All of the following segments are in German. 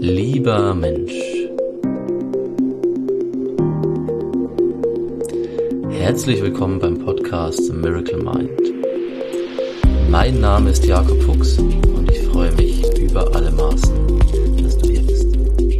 Lieber Mensch, herzlich willkommen beim Podcast Miracle Mind. Mein Name ist Jakob Fuchs und ich freue mich über alle Maßen, dass du hier bist.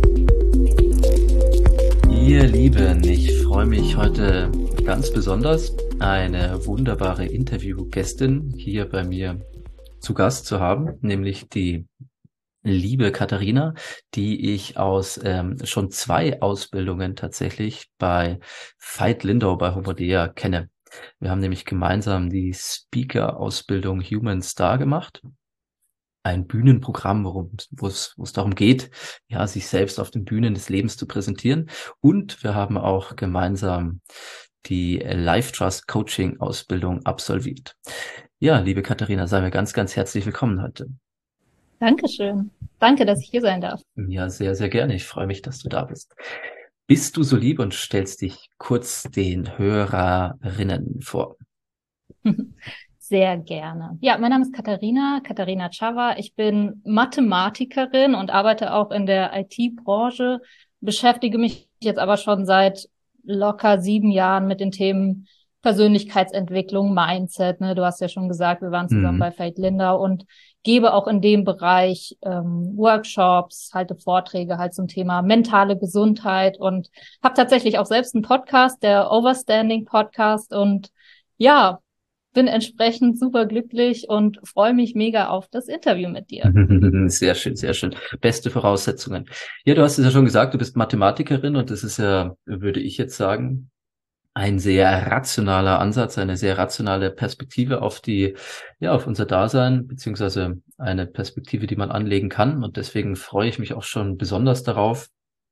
Ihr Lieben, ich freue mich heute ganz besonders, eine wunderbare Interviewgästin hier bei mir zu Gast zu haben, nämlich die liebe Katharina, die ich aus schon 2 Ausbildungen tatsächlich bei Veit Lindau bei Homodea kenne. Wir haben nämlich gemeinsam die Speaker-Ausbildung Human Star gemacht. Ein Bühnenprogramm, wo es darum geht, ja, sich selbst auf den Bühnen des Lebens zu präsentieren. Und wir haben auch gemeinsam die Life Trust Coaching Ausbildung absolviert. Ja, liebe Katharina, sei mir ganz, ganz herzlich willkommen heute. Dankeschön. Danke, dass ich hier sein darf. Ja, sehr, sehr gerne. Ich freue mich, dass du da bist. Bist du so lieb und stellst dich kurz den Hörerinnen vor? Sehr gerne. Ja, mein Name ist Katharina Chava. Ich bin Mathematikerin und arbeite auch in der IT-Branche, beschäftige mich jetzt aber schon seit locker 7 Jahren mit den Themen Persönlichkeitsentwicklung, Mindset. Ne? Du hast ja schon gesagt, wir waren zusammen bei Veit Lindau und gebe auch in dem Bereich Workshops, halte Vorträge halt zum Thema mentale Gesundheit und habe tatsächlich auch selbst einen Podcast, der Overstanding Podcast, und ja, bin entsprechend super glücklich und freue mich mega auf das Interview mit dir. Sehr schön, sehr schön. Beste Voraussetzungen. Ja, du hast es ja schon gesagt, du bist Mathematikerin und das ist ja, würde ich jetzt sagen, ein sehr rationaler Ansatz, eine sehr rationale Perspektive auf auf unser Dasein, beziehungsweise eine Perspektive, die man anlegen kann. Und deswegen freue ich mich auch schon besonders darauf,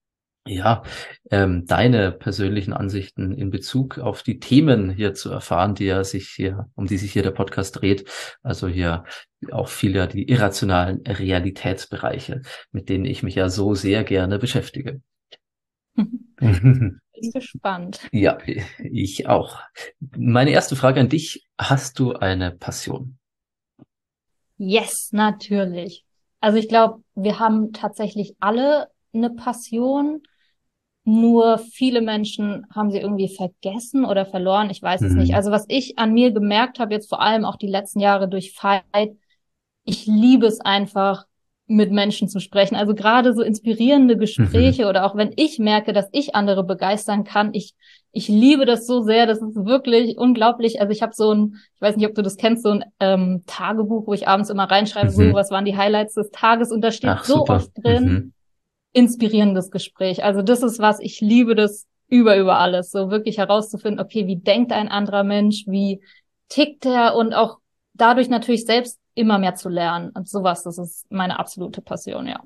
deine persönlichen Ansichten in Bezug auf die Themen hier zu erfahren, um die sich hier der Podcast dreht. Also hier auch viel die irrationalen Realitätsbereiche, mit denen ich mich ja so sehr gerne beschäftige. Bin gespannt. Ja, ich auch. Meine erste Frage an dich: Hast du eine Passion? Yes, natürlich. Also ich glaube, wir haben tatsächlich alle eine Passion. Nur viele Menschen haben sie irgendwie vergessen oder verloren. Ich weiß es nicht. Also was ich an mir gemerkt habe, jetzt vor allem auch die letzten Jahre durch Veit, ich liebe es einfach, mit Menschen zu sprechen. Also gerade so inspirierende Gespräche oder auch wenn ich merke, dass ich andere begeistern kann, ich liebe das so sehr. Das ist wirklich unglaublich. Also ich habe ich weiß nicht, ob du das kennst, so ein Tagebuch, wo ich abends immer reinschreibe, so, was waren die Highlights des Tages, und da steht so oft drin, inspirierendes Gespräch. Also das ist was, ich liebe das über alles, so wirklich herauszufinden, okay, wie denkt ein anderer Mensch, wie tickt er, und auch dadurch natürlich selbst immer mehr zu lernen. Und sowas, das ist meine absolute Passion, ja.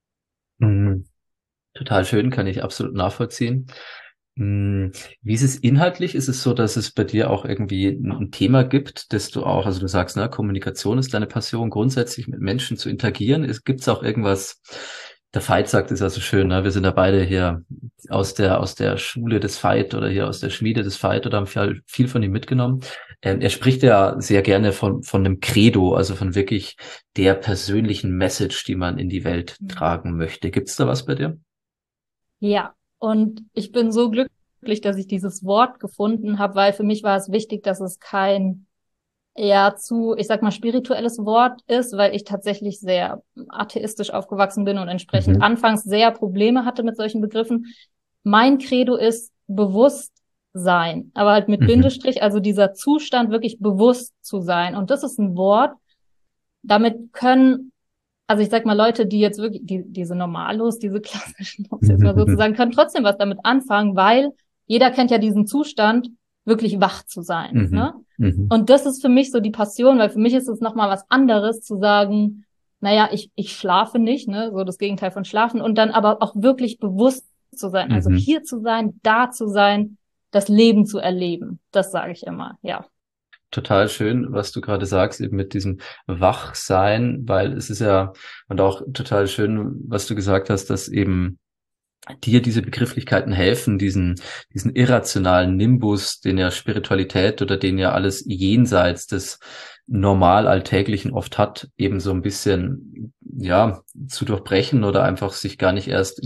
Total schön, kann ich absolut nachvollziehen. Wie ist es inhaltlich? Ist es so, dass es bei dir auch irgendwie ein Thema gibt, dass du auch, also du sagst, ne, Kommunikation ist deine Passion, grundsätzlich mit Menschen zu interagieren. Gibt es auch irgendwas? Der Veit sagt es ja so schön, ne? Wir sind ja beide hier aus der Schule des Veit oder hier aus der Schmiede des Veit oder haben viel von ihm mitgenommen. Er spricht ja sehr gerne von einem Credo, also von wirklich der persönlichen Message, die man in die Welt tragen möchte. Gibt es da was bei dir? Ja, und ich bin so glücklich, dass ich dieses Wort gefunden habe, weil für mich war es wichtig, dass es kein ich sag mal, spirituelles Wort ist, weil ich tatsächlich sehr atheistisch aufgewachsen bin und entsprechend anfangs sehr Probleme hatte mit solchen Begriffen. Mein Credo ist Bewusstsein, aber halt mit Bindestrich, also dieser Zustand, wirklich bewusst zu sein. Und das ist ein Wort, damit können, also ich sag mal, Leute, die jetzt wirklich, diese Normalos, diese klassischen, um es jetzt mal sozusagen, können trotzdem was damit anfangen, weil jeder kennt ja diesen Zustand, wirklich wach zu sein. Ne? Und das ist für mich so die Passion, weil für mich ist es nochmal was anderes zu sagen, naja, ich schlafe nicht, ne, so das Gegenteil von schlafen, und dann aber auch wirklich bewusst zu sein, also hier zu sein, da zu sein, das Leben zu erleben. Das sage ich immer, ja. Total schön, was du gerade sagst, eben mit diesem Wachsein, weil es ist ja, und auch total schön, was du gesagt hast, dass eben dir diese Begrifflichkeiten helfen, diesen irrationalen Nimbus, den ja Spiritualität oder den ja alles jenseits des normal Alltäglichen oft hat, eben so ein bisschen, ja, zu durchbrechen oder einfach sich gar nicht erst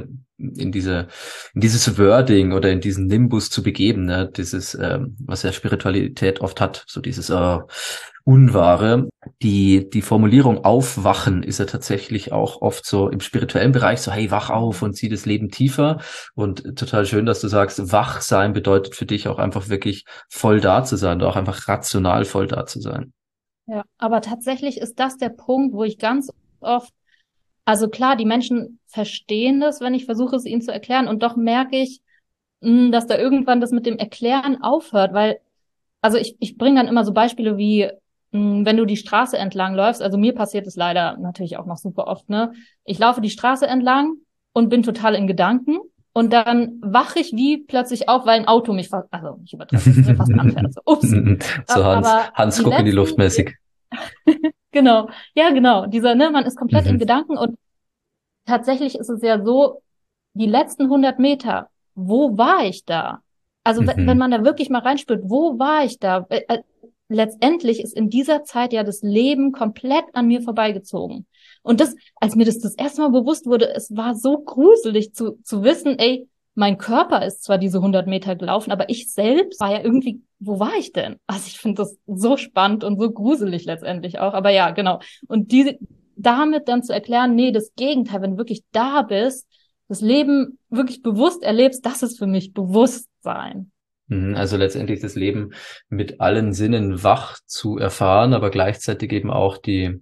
in dieses Wording oder in diesen Nimbus zu begeben, ne? Dieses, was ja Spiritualität oft hat, so dieses Unwahre. Die Formulierung aufwachen ist ja tatsächlich auch oft so im spirituellen Bereich so, hey, wach auf und sieh das Leben tiefer. Und total schön, dass du sagst, wach sein bedeutet für dich auch einfach wirklich voll da zu sein, oder auch einfach rational voll da zu sein. Ja, aber tatsächlich ist das der Punkt, wo ich ganz oft, also klar, die Menschen verstehen das, wenn ich versuche, es ihnen zu erklären, und doch merke ich, dass da irgendwann das mit dem Erklären aufhört, weil, also ich bringe dann immer so Beispiele wie, wenn du die Straße entlang läufst, also mir passiert es leider natürlich auch noch super oft, ne? Ich laufe die Straße entlang und bin total in Gedanken und dann wache ich wie plötzlich auf, weil ein Auto mich fast, also ich übertreibe jetzt, mir fast anfährt. So, ups. So Aber Hans die guck in die Luft letzten, mäßig. genau, ja genau, dieser, ne, man ist komplett in Mhm. Gedanken und tatsächlich ist es ja so, die letzten 100 Meter, wo war ich da? Also wenn Mhm. man da wirklich mal reinspürt, wo war ich da? Letztendlich ist in dieser Zeit ja das Leben komplett an mir vorbeigezogen. Und das, als mir das erste Mal bewusst wurde, es war so gruselig zu wissen, ey, mein Körper ist zwar diese 100 Meter gelaufen, aber ich selbst war ja irgendwie, wo war ich denn? Also ich finde das so spannend und so gruselig letztendlich auch. Aber ja, genau. Und damit dann zu erklären, nee, das Gegenteil, wenn du wirklich da bist, das Leben wirklich bewusst erlebst, das ist für mich Bewusstsein. Also letztendlich das Leben mit allen Sinnen wach zu erfahren, aber gleichzeitig eben auch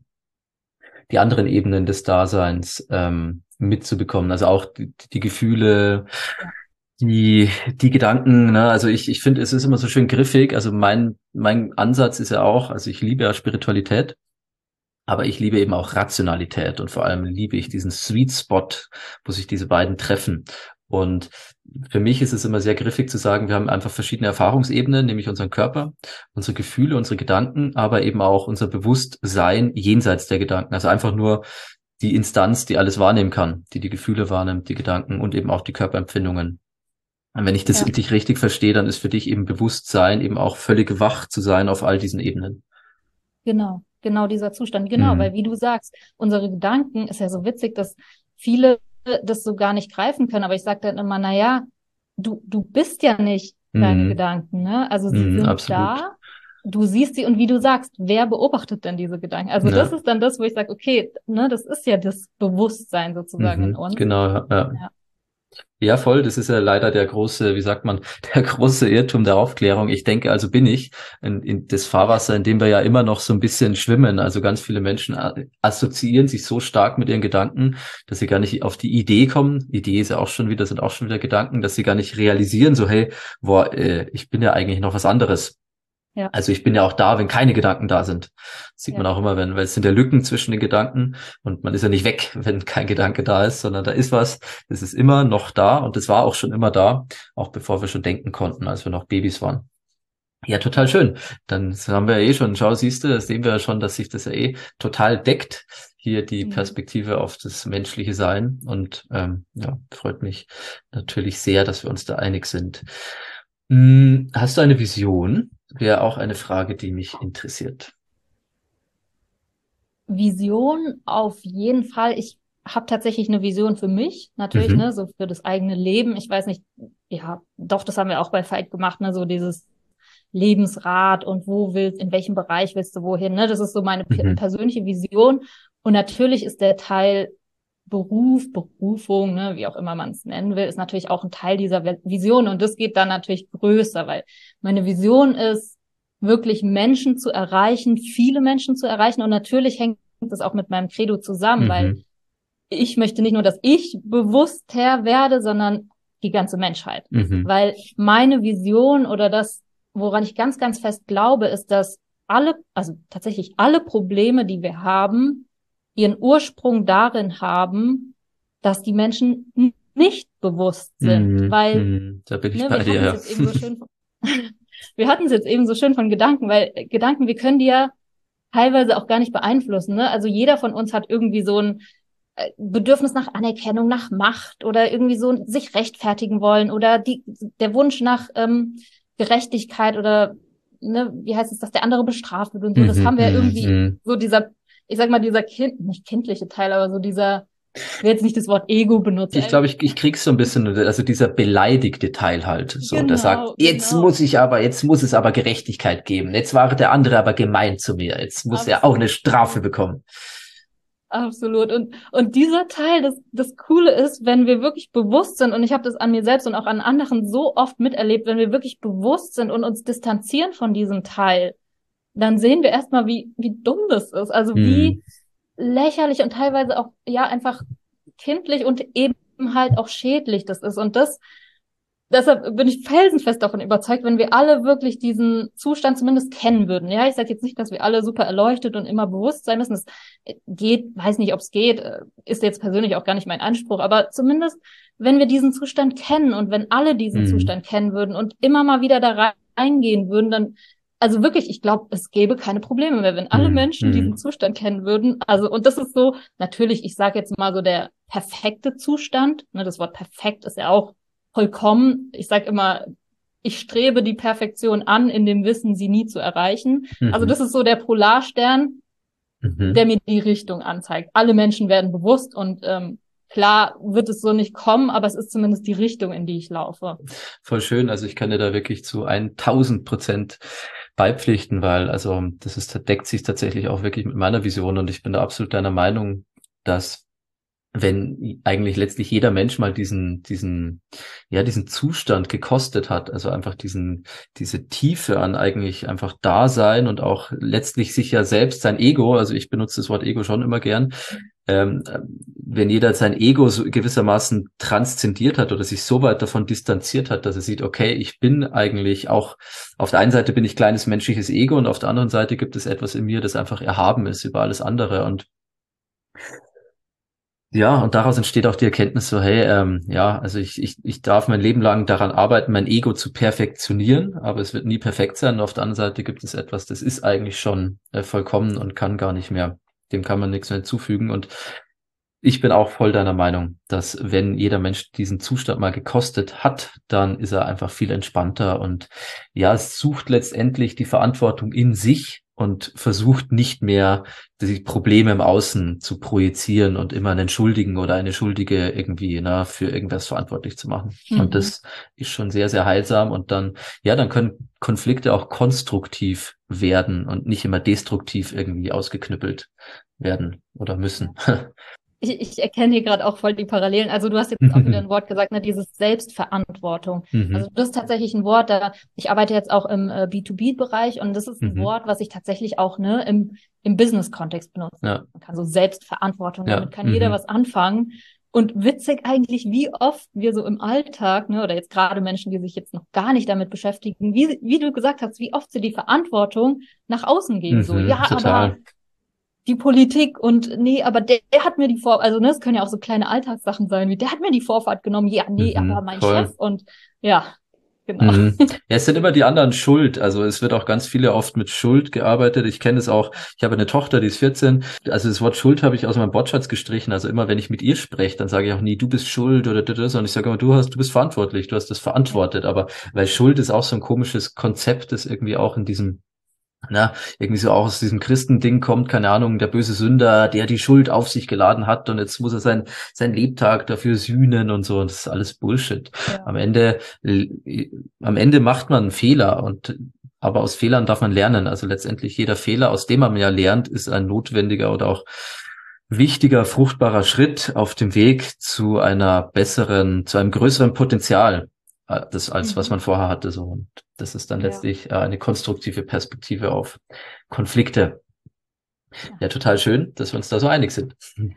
die anderen Ebenen des Daseins mitzubekommen. Also auch die Gefühle, Ja. die Gedanken, ne? Also ich finde, es ist immer so schön griffig. Also mein Ansatz ist ja auch, also ich liebe ja Spiritualität. Aber ich liebe eben auch Rationalität und vor allem liebe ich diesen Sweet Spot, wo sich diese beiden treffen. Und für mich ist es immer sehr griffig zu sagen, wir haben einfach verschiedene Erfahrungsebenen, nämlich unseren Körper, unsere Gefühle, unsere Gedanken, aber eben auch unser Bewusstsein jenseits der Gedanken. Also einfach nur die Instanz, die alles wahrnehmen kann, die die Gefühle wahrnimmt, die Gedanken und eben auch die Körperempfindungen. Und wenn ich das Ja, dich richtig verstehe, dann ist für dich eben Bewusstsein eben auch völlig wach zu sein auf all diesen Ebenen. genau dieser Zustand, genau, weil Mhm. wie du sagst, unsere Gedanken, ist ja so witzig, dass viele das so gar nicht greifen können, aber ich sage dann immer, na ja, du bist ja nicht deine Mhm. Gedanken, ne? Also sie Mhm, sind absolut. da, du siehst sie und wie du sagst, wer beobachtet denn diese Gedanken? Also das Ja, ist dann das, wo ich sage, okay, ne, das ist ja das Bewusstsein sozusagen in uns. genau. Ja, ja. Ja. Ja, voll. Das ist ja leider der große, wie sagt man, der große Irrtum der Aufklärung. Ich denke, also bin ich in das Fahrwasser, in dem wir ja immer noch so ein bisschen schwimmen. Also ganz viele Menschen assoziieren sich so stark mit ihren Gedanken, dass sie gar nicht auf die Idee kommen. Idee ist ja auch schon wieder, sind auch schon wieder Gedanken, dass sie gar nicht realisieren, so, hey, boah, ich bin ja eigentlich noch was anderes. Ja, Also ich bin ja auch da, wenn keine Gedanken da sind. Das sieht man ja. auch immer, weil es sind ja Lücken zwischen den Gedanken und man ist ja nicht weg, wenn kein Gedanke da ist, sondern da ist was, das ist immer noch da und das war auch schon immer da, auch bevor wir schon denken konnten, als wir noch Babys waren. Ja, total schön. Dann haben wir ja eh schon, schau, siehst du, das sehen wir ja schon, dass sich das ja eh total deckt, hier die Mhm. Perspektive auf das menschliche Sein. Und ja, freut mich natürlich sehr, dass wir uns da einig sind. Hast du eine Vision? Wäre auch eine Frage, die mich interessiert. Vision auf jeden Fall. Ich habe tatsächlich eine Vision für mich, natürlich, Mhm. ne, so für das eigene Leben. Ich weiß nicht, ja, doch, das haben wir auch bei Fight gemacht, ne, so dieses Lebensrat und in welchem Bereich willst du wohin, ne? Das ist so meine Mhm. persönliche Vision. Und natürlich ist der Teil Berufung, ne, wie auch immer man es nennen will, ist natürlich auch ein Teil dieser Vision. Und das geht dann natürlich größer, weil meine Vision ist, wirklich Menschen zu erreichen, viele Menschen zu erreichen. Und natürlich hängt das auch mit meinem Credo zusammen, weil Mhm. ich möchte nicht nur, dass ich bewusster werde, sondern die ganze Menschheit. Mhm. Weil meine Vision oder das, woran ich ganz, ganz fest glaube, ist, dass also tatsächlich alle Probleme, die wir haben, ihren Ursprung darin haben, dass die Menschen nicht bewusst sind. Mhm. Weil, Mhm. Da bin ich ne, bei wir dir, hatten es ja. jetzt eben so schön, wir hatten es jetzt eben so schön von Gedanken, weil Gedanken, wir können die ja teilweise auch gar nicht beeinflussen, ne? Also jeder von uns hat irgendwie so ein Bedürfnis nach Anerkennung, nach Macht oder irgendwie so sich rechtfertigen wollen oder der Wunsch nach Gerechtigkeit oder ne, wie heißt es, dass der andere bestraft wird und so. Das haben wir ja irgendwie so dieser, ich sag mal, dieser nicht kindliche Teil, aber so dieser, ich will jetzt nicht das Wort Ego benutzen. Ich glaube, ich krieg's so ein bisschen, also dieser beleidigte Teil halt, so, der sagt, Genau, jetzt genau. jetzt muss es aber Gerechtigkeit geben. Jetzt war der andere aber gemein zu mir. Jetzt muss er auch eine Strafe bekommen. Absolut. Und dieser Teil, das Coole ist, wenn wir wirklich bewusst sind, und ich habe das an mir selbst und auch an anderen so oft miterlebt, wenn wir wirklich bewusst sind und uns distanzieren von diesem Teil, dann sehen wir erstmal, wie dumm das ist. Also wie lächerlich und teilweise auch, ja, einfach kindlich und eben halt auch schädlich das ist. Und deshalb bin ich felsenfest davon überzeugt, wenn wir alle wirklich diesen Zustand zumindest kennen würden. Ja, ich sage jetzt nicht, dass wir alle super erleuchtet und immer bewusst sein müssen. Es geht, weiß nicht, ob es geht, ist jetzt persönlich auch gar nicht mein Anspruch, aber zumindest, wenn wir diesen Zustand kennen und wenn alle diesen Zustand kennen würden und immer mal wieder da reingehen würden, dann, also wirklich, ich glaube, es gäbe keine Probleme mehr, wenn alle Menschen diesen Zustand kennen würden. Also, und das ist so, natürlich, ich sage jetzt mal so der perfekte Zustand, ne, das Wort perfekt ist ja auch vollkommen. Ich sage immer, ich strebe die Perfektion an, in dem Wissen, sie nie zu erreichen. Also das ist so der Polarstern, der mir die Richtung anzeigt. Alle Menschen werden bewusst und klar wird es so nicht kommen, aber es ist zumindest die Richtung, in die ich laufe. Voll schön. Also ich kann dir da wirklich zu 1000% beipflichten, weil also deckt sich tatsächlich auch wirklich mit meiner Vision und ich bin da absolut deiner Meinung, dass wenn eigentlich letztlich jeder Mensch mal diesen Zustand gekostet hat, also einfach diese Tiefe an eigentlich einfach Dasein und auch letztlich sich ja selbst sein Ego, also ich benutze das Wort Ego schon immer gern, wenn jeder sein Ego so gewissermaßen transzendiert hat oder sich so weit davon distanziert hat, dass er sieht, okay, ich bin eigentlich auch, auf der einen Seite bin ich kleines menschliches Ego und auf der anderen Seite gibt es etwas in mir, das einfach erhaben ist über alles andere und ja, und daraus entsteht auch die Erkenntnis so, hey, also ich darf mein Leben lang daran arbeiten, mein Ego zu perfektionieren, aber es wird nie perfekt sein. Und auf der anderen Seite gibt es etwas, das ist eigentlich schon vollkommen und kann gar nicht mehr, dem kann man nichts mehr hinzufügen. Und ich bin auch voll deiner Meinung, dass wenn jeder Mensch diesen Zustand mal gekostet hat, dann ist er einfach viel entspannter und ja, es sucht letztendlich die Verantwortung in sich und versucht nicht mehr, die Probleme im Außen zu projizieren und immer einen Schuldigen oder eine Schuldige irgendwie für irgendwas verantwortlich zu machen. Und das ist schon sehr, sehr heilsam und dann können Konflikte auch konstruktiv werden und nicht immer destruktiv irgendwie ausgeknüppelt werden oder müssen. Ich erkenne hier gerade auch voll die Parallelen. Also du hast jetzt auch wieder ein Wort gesagt, ne, dieses Selbstverantwortung. Also das ist tatsächlich ein Wort, ich arbeite jetzt auch im B2B-Bereich und das ist ein Wort, was ich tatsächlich auch im Business-Kontext benutzen kann. So Selbstverantwortung, damit kann jeder was anfangen. Und witzig eigentlich, wie oft wir so im Alltag, ne, oder jetzt gerade Menschen, die sich jetzt noch gar nicht damit beschäftigen, wie du gesagt hast, wie oft sie die Verantwortung nach außen geben. So, ja, total. aber die Politik und nee, aber der hat mir die Vorfahrt, also ne, es können ja auch so kleine Alltagssachen sein, wie der hat mir die Vorfahrt genommen, ja, nee, aber mein Chef und ja, genau. Ja, es sind immer die anderen schuld. Also es wird auch ganz viele oft mit Schuld gearbeitet. Ich kenne es auch. Ich habe eine Tochter, die ist 14. Also das Wort Schuld habe ich aus meinem Wortschatz gestrichen. Also immer, wenn ich mit ihr spreche, dann sage ich auch nie, du bist schuld oder das, sondern ich sage immer, du bist verantwortlich, du hast das verantwortet. Aber weil Schuld ist auch so ein komisches Konzept, das irgendwie auch in diesem irgendwie so auch aus diesem Christending kommt, keine Ahnung, der böse Sünder, der die Schuld auf sich geladen hat und jetzt muss er sein Lebtag dafür sühnen und so und das ist alles Bullshit. Ja. Am Ende macht man einen Fehler aber aus Fehlern darf man lernen. Also letztendlich jeder Fehler, aus dem man ja lernt, ist ein notwendiger oder auch wichtiger, fruchtbarer Schritt auf dem Weg zu einem größeren Potenzial, als was man vorher hatte, so. Und das ist dann letztlich eine konstruktive Perspektive auf Konflikte. Ja, total schön, dass wir uns da so einig sind.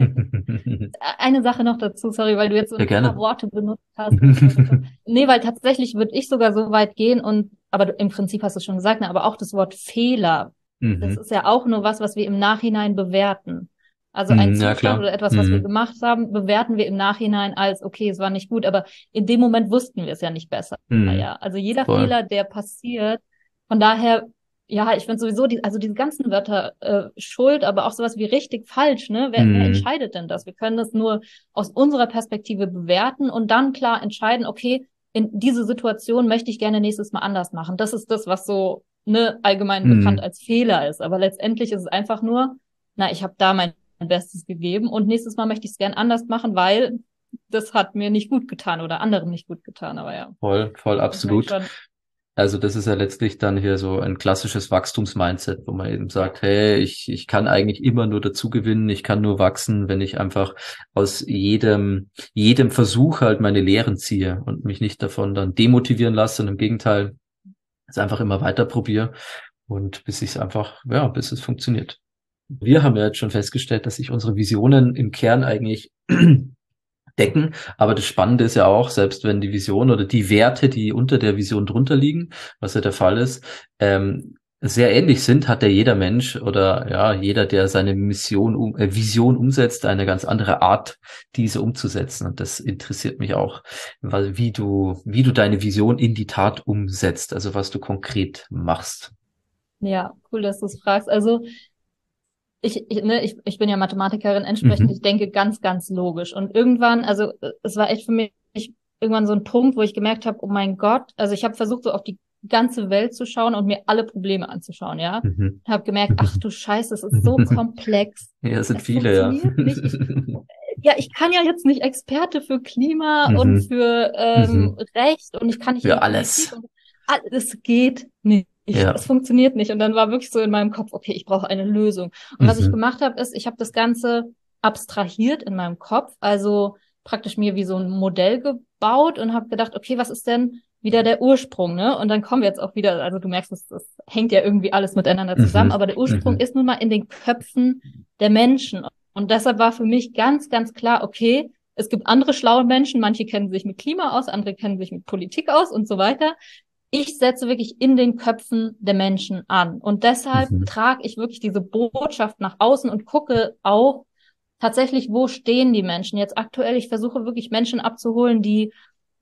Eine Sache noch dazu, sorry, weil du jetzt so ein paar Worte benutzt hast. Nee, weil tatsächlich würde ich sogar so weit gehen aber im Prinzip hast du es schon gesagt, ne, aber auch das Wort Fehler, das ist ja auch nur was wir im Nachhinein bewerten. Also ein Zustand oder etwas, was wir gemacht haben, bewerten wir im Nachhinein als, okay, es war nicht gut, aber in dem Moment wussten wir es ja nicht besser. Ja, also jeder Fehler, der passiert, von daher, ja, ich finde sowieso, diese ganzen Wörter, Schuld, aber auch sowas wie richtig, falsch, ne? Wer entscheidet denn das? Wir können das nur aus unserer Perspektive bewerten und dann klar entscheiden, okay, in diese Situation möchte ich gerne nächstes Mal anders machen. Das ist das, was so allgemein bekannt als Fehler ist. Aber letztendlich ist es einfach nur, ich habe da mein Bestes gegeben und nächstes Mal möchte ich es gern anders machen, weil das hat mir nicht gut getan oder anderen nicht gut getan. Aber ja. Voll, absolut. Also das ist ja letztlich dann hier so ein klassisches Wachstumsmindset, wo man eben sagt, hey, ich kann eigentlich immer nur dazu gewinnen, ich kann nur wachsen, wenn ich einfach aus jedem Versuch halt meine Lehren ziehe und mich nicht davon dann demotivieren lasse und im Gegenteil es einfach immer weiter probiere und bis es funktioniert. Wir haben ja jetzt schon festgestellt, dass sich unsere Visionen im Kern eigentlich decken. Aber das Spannende ist ja auch, selbst wenn die Vision oder die Werte, die unter der Vision drunter liegen, was ja der Fall ist, sehr ähnlich sind, hat ja jeder Mensch oder ja, jeder, der seine Vision umsetzt, eine ganz andere Art, diese umzusetzen. Und das interessiert mich auch, weil wie du deine Vision in die Tat umsetzt, also was du konkret machst. Ja, cool, dass du es fragst. Also ich bin ja Mathematikerin, entsprechend, ich denke ganz, ganz logisch. Und irgendwann, also es war echt für mich irgendwann so ein Punkt, wo ich gemerkt habe, oh mein Gott, also ich habe versucht, so auf die ganze Welt zu schauen und mir alle Probleme anzuschauen, ja. Habe gemerkt, ach du Scheiße, es ist so komplex. Ja, es sind viele, ja. Ich kann ja jetzt nicht Experte für Klima und für Recht und ich kann nicht für alles. Es geht nicht. Es funktioniert nicht. Und dann war wirklich so in meinem Kopf, okay, ich brauche eine Lösung. Und was ich gemacht habe, ist, ich habe das Ganze abstrahiert in meinem Kopf, also praktisch mir wie so ein Modell gebaut und habe gedacht, okay, was ist denn wieder der Ursprung, ne? Und dann kommen wir jetzt auch wieder, also du merkst, das hängt ja irgendwie alles miteinander zusammen, aber der Ursprung ist nun mal in den Köpfen der Menschen. Und deshalb war für mich ganz, ganz klar, okay, es gibt andere schlaue Menschen, manche kennen sich mit Klima aus, andere kennen sich mit Politik aus und so weiter. Ich setze wirklich in den Köpfen der Menschen an. Und deshalb trage ich wirklich diese Botschaft nach außen und gucke auch tatsächlich, wo stehen die Menschen. Jetzt aktuell, ich versuche wirklich Menschen abzuholen, die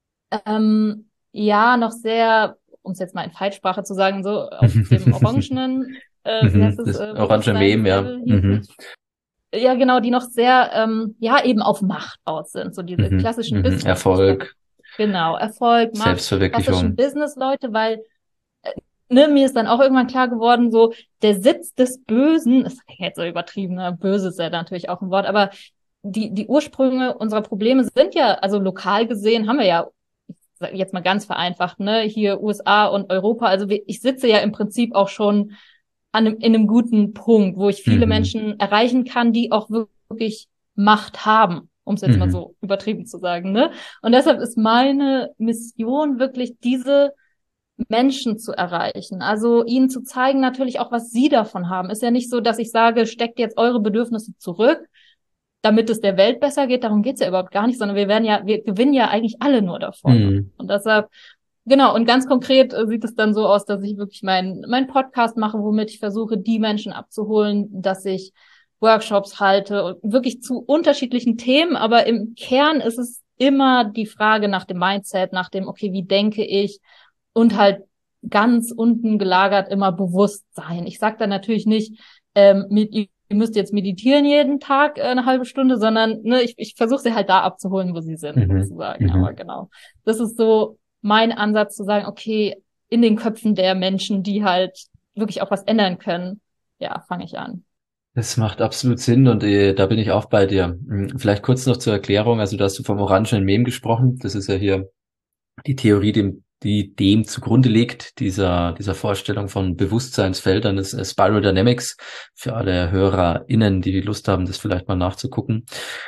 noch sehr, um es jetzt mal in Falschsprache zu sagen, so auf dem orangenen, wie heißt es? Orange Meme, ja. Ja, genau, die noch sehr, eben auf Macht aus sind. So diese klassischen Business. Erfolg. Genau, Erfolg, Macht, Selbstverwirklichung. Business-Leute, weil mir ist dann auch irgendwann klar geworden, so der Sitz des Bösen, das klingt jetzt so übertrieben, ne? Böse ist ja natürlich auch ein Wort, aber die Ursprünge unserer Probleme sind ja, also lokal gesehen haben wir ja, ich sag jetzt mal ganz vereinfacht, ne, hier USA und Europa, also ich sitze ja im Prinzip auch schon in einem guten Punkt, wo ich viele Menschen erreichen kann, die auch wirklich Macht haben, um es jetzt mal so übertrieben zu sagen, ne? Und deshalb ist meine Mission wirklich, diese Menschen zu erreichen. Also ihnen zu zeigen natürlich auch, was sie davon haben. Ist ja nicht so, dass ich sage, steckt jetzt eure Bedürfnisse zurück, damit es der Welt besser geht. Darum geht's ja überhaupt gar nicht, sondern wir gewinnen ja eigentlich alle nur davon. Und deshalb, genau, und ganz konkret sieht es dann so aus, dass ich wirklich meinen Podcast mache, womit ich versuche, die Menschen abzuholen, dass ich Workshops halte, wirklich zu unterschiedlichen Themen, aber im Kern ist es immer die Frage nach dem Mindset, nach dem, okay, wie denke ich, und halt ganz unten gelagert immer Bewusstsein. Ich sage da natürlich nicht, ihr müsst jetzt meditieren jeden Tag eine halbe Stunde, sondern ich versuche sie halt da abzuholen, wo sie sind, sozusagen. Aber genau, das ist so mein Ansatz zu sagen, okay, in den Köpfen der Menschen, die halt wirklich auch was ändern können, ja, fange ich an. Das macht absolut Sinn und da bin ich auch bei dir. Vielleicht kurz noch zur Erklärung, also da hast du vom orangenen Mem gesprochen, das ist ja hier die Theorie, die dem zugrunde liegt, dieser Vorstellung von Bewusstseinsfeldern, das ist Spiral Dynamics, für alle HörerInnen, die Lust haben, das vielleicht mal nachzugucken.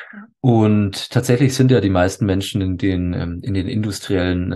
Und tatsächlich sind ja die meisten Menschen in den industriellen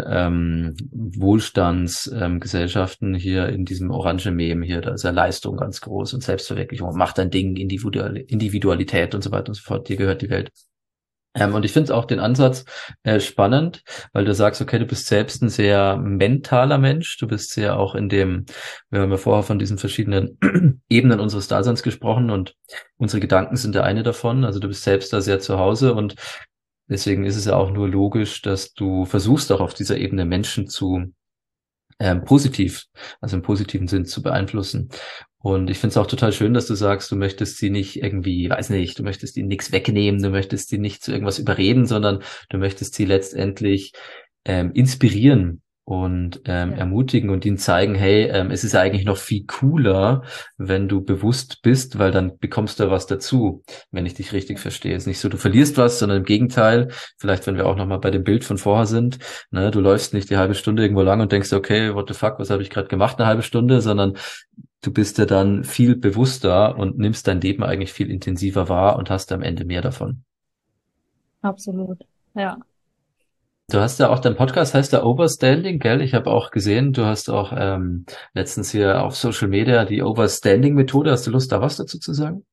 Wohlstandsgesellschaften hier in diesem orangen Meme hier, da ist ja Leistung ganz groß und Selbstverwirklichung, macht dein Ding, Individualität und so weiter und so fort, dir gehört die Welt. Und ich finde auch den Ansatz spannend, weil du sagst, okay, du bist selbst ein sehr mentaler Mensch, du bist sehr auch wir haben ja vorher von diesen verschiedenen Ebenen unseres Daseins gesprochen und unsere Gedanken sind ja eine davon, also du bist selbst da sehr zu Hause und deswegen ist es ja auch nur logisch, dass du versuchst auch auf dieser Ebene Menschen positiv, also im positiven Sinn zu beeinflussen. Und ich finde es auch total schön, dass du sagst, du möchtest sie nicht irgendwie, weiß nicht, du möchtest ihnen nichts wegnehmen, du möchtest sie nicht zu irgendwas überreden, sondern du möchtest sie letztendlich inspirieren, und ermutigen und ihnen zeigen, hey, es ist eigentlich noch viel cooler, wenn du bewusst bist, weil dann bekommst du was dazu, wenn ich dich richtig verstehe. Es ist nicht so, du verlierst was, sondern im Gegenteil, vielleicht wenn wir auch nochmal bei dem Bild von vorher sind, ne, du läufst nicht die halbe Stunde irgendwo lang und denkst, okay, what the fuck, was habe ich gerade gemacht, eine halbe Stunde, sondern du bist ja dann viel bewusster und nimmst dein Leben eigentlich viel intensiver wahr und hast am Ende mehr davon. Absolut. Ja. Du hast ja auch, dein Podcast heißt ja Overstanding, gell? Ich habe auch gesehen, du hast auch letztens hier auf Social Media die Overstanding-Methode. Hast du Lust, da was dazu zu sagen?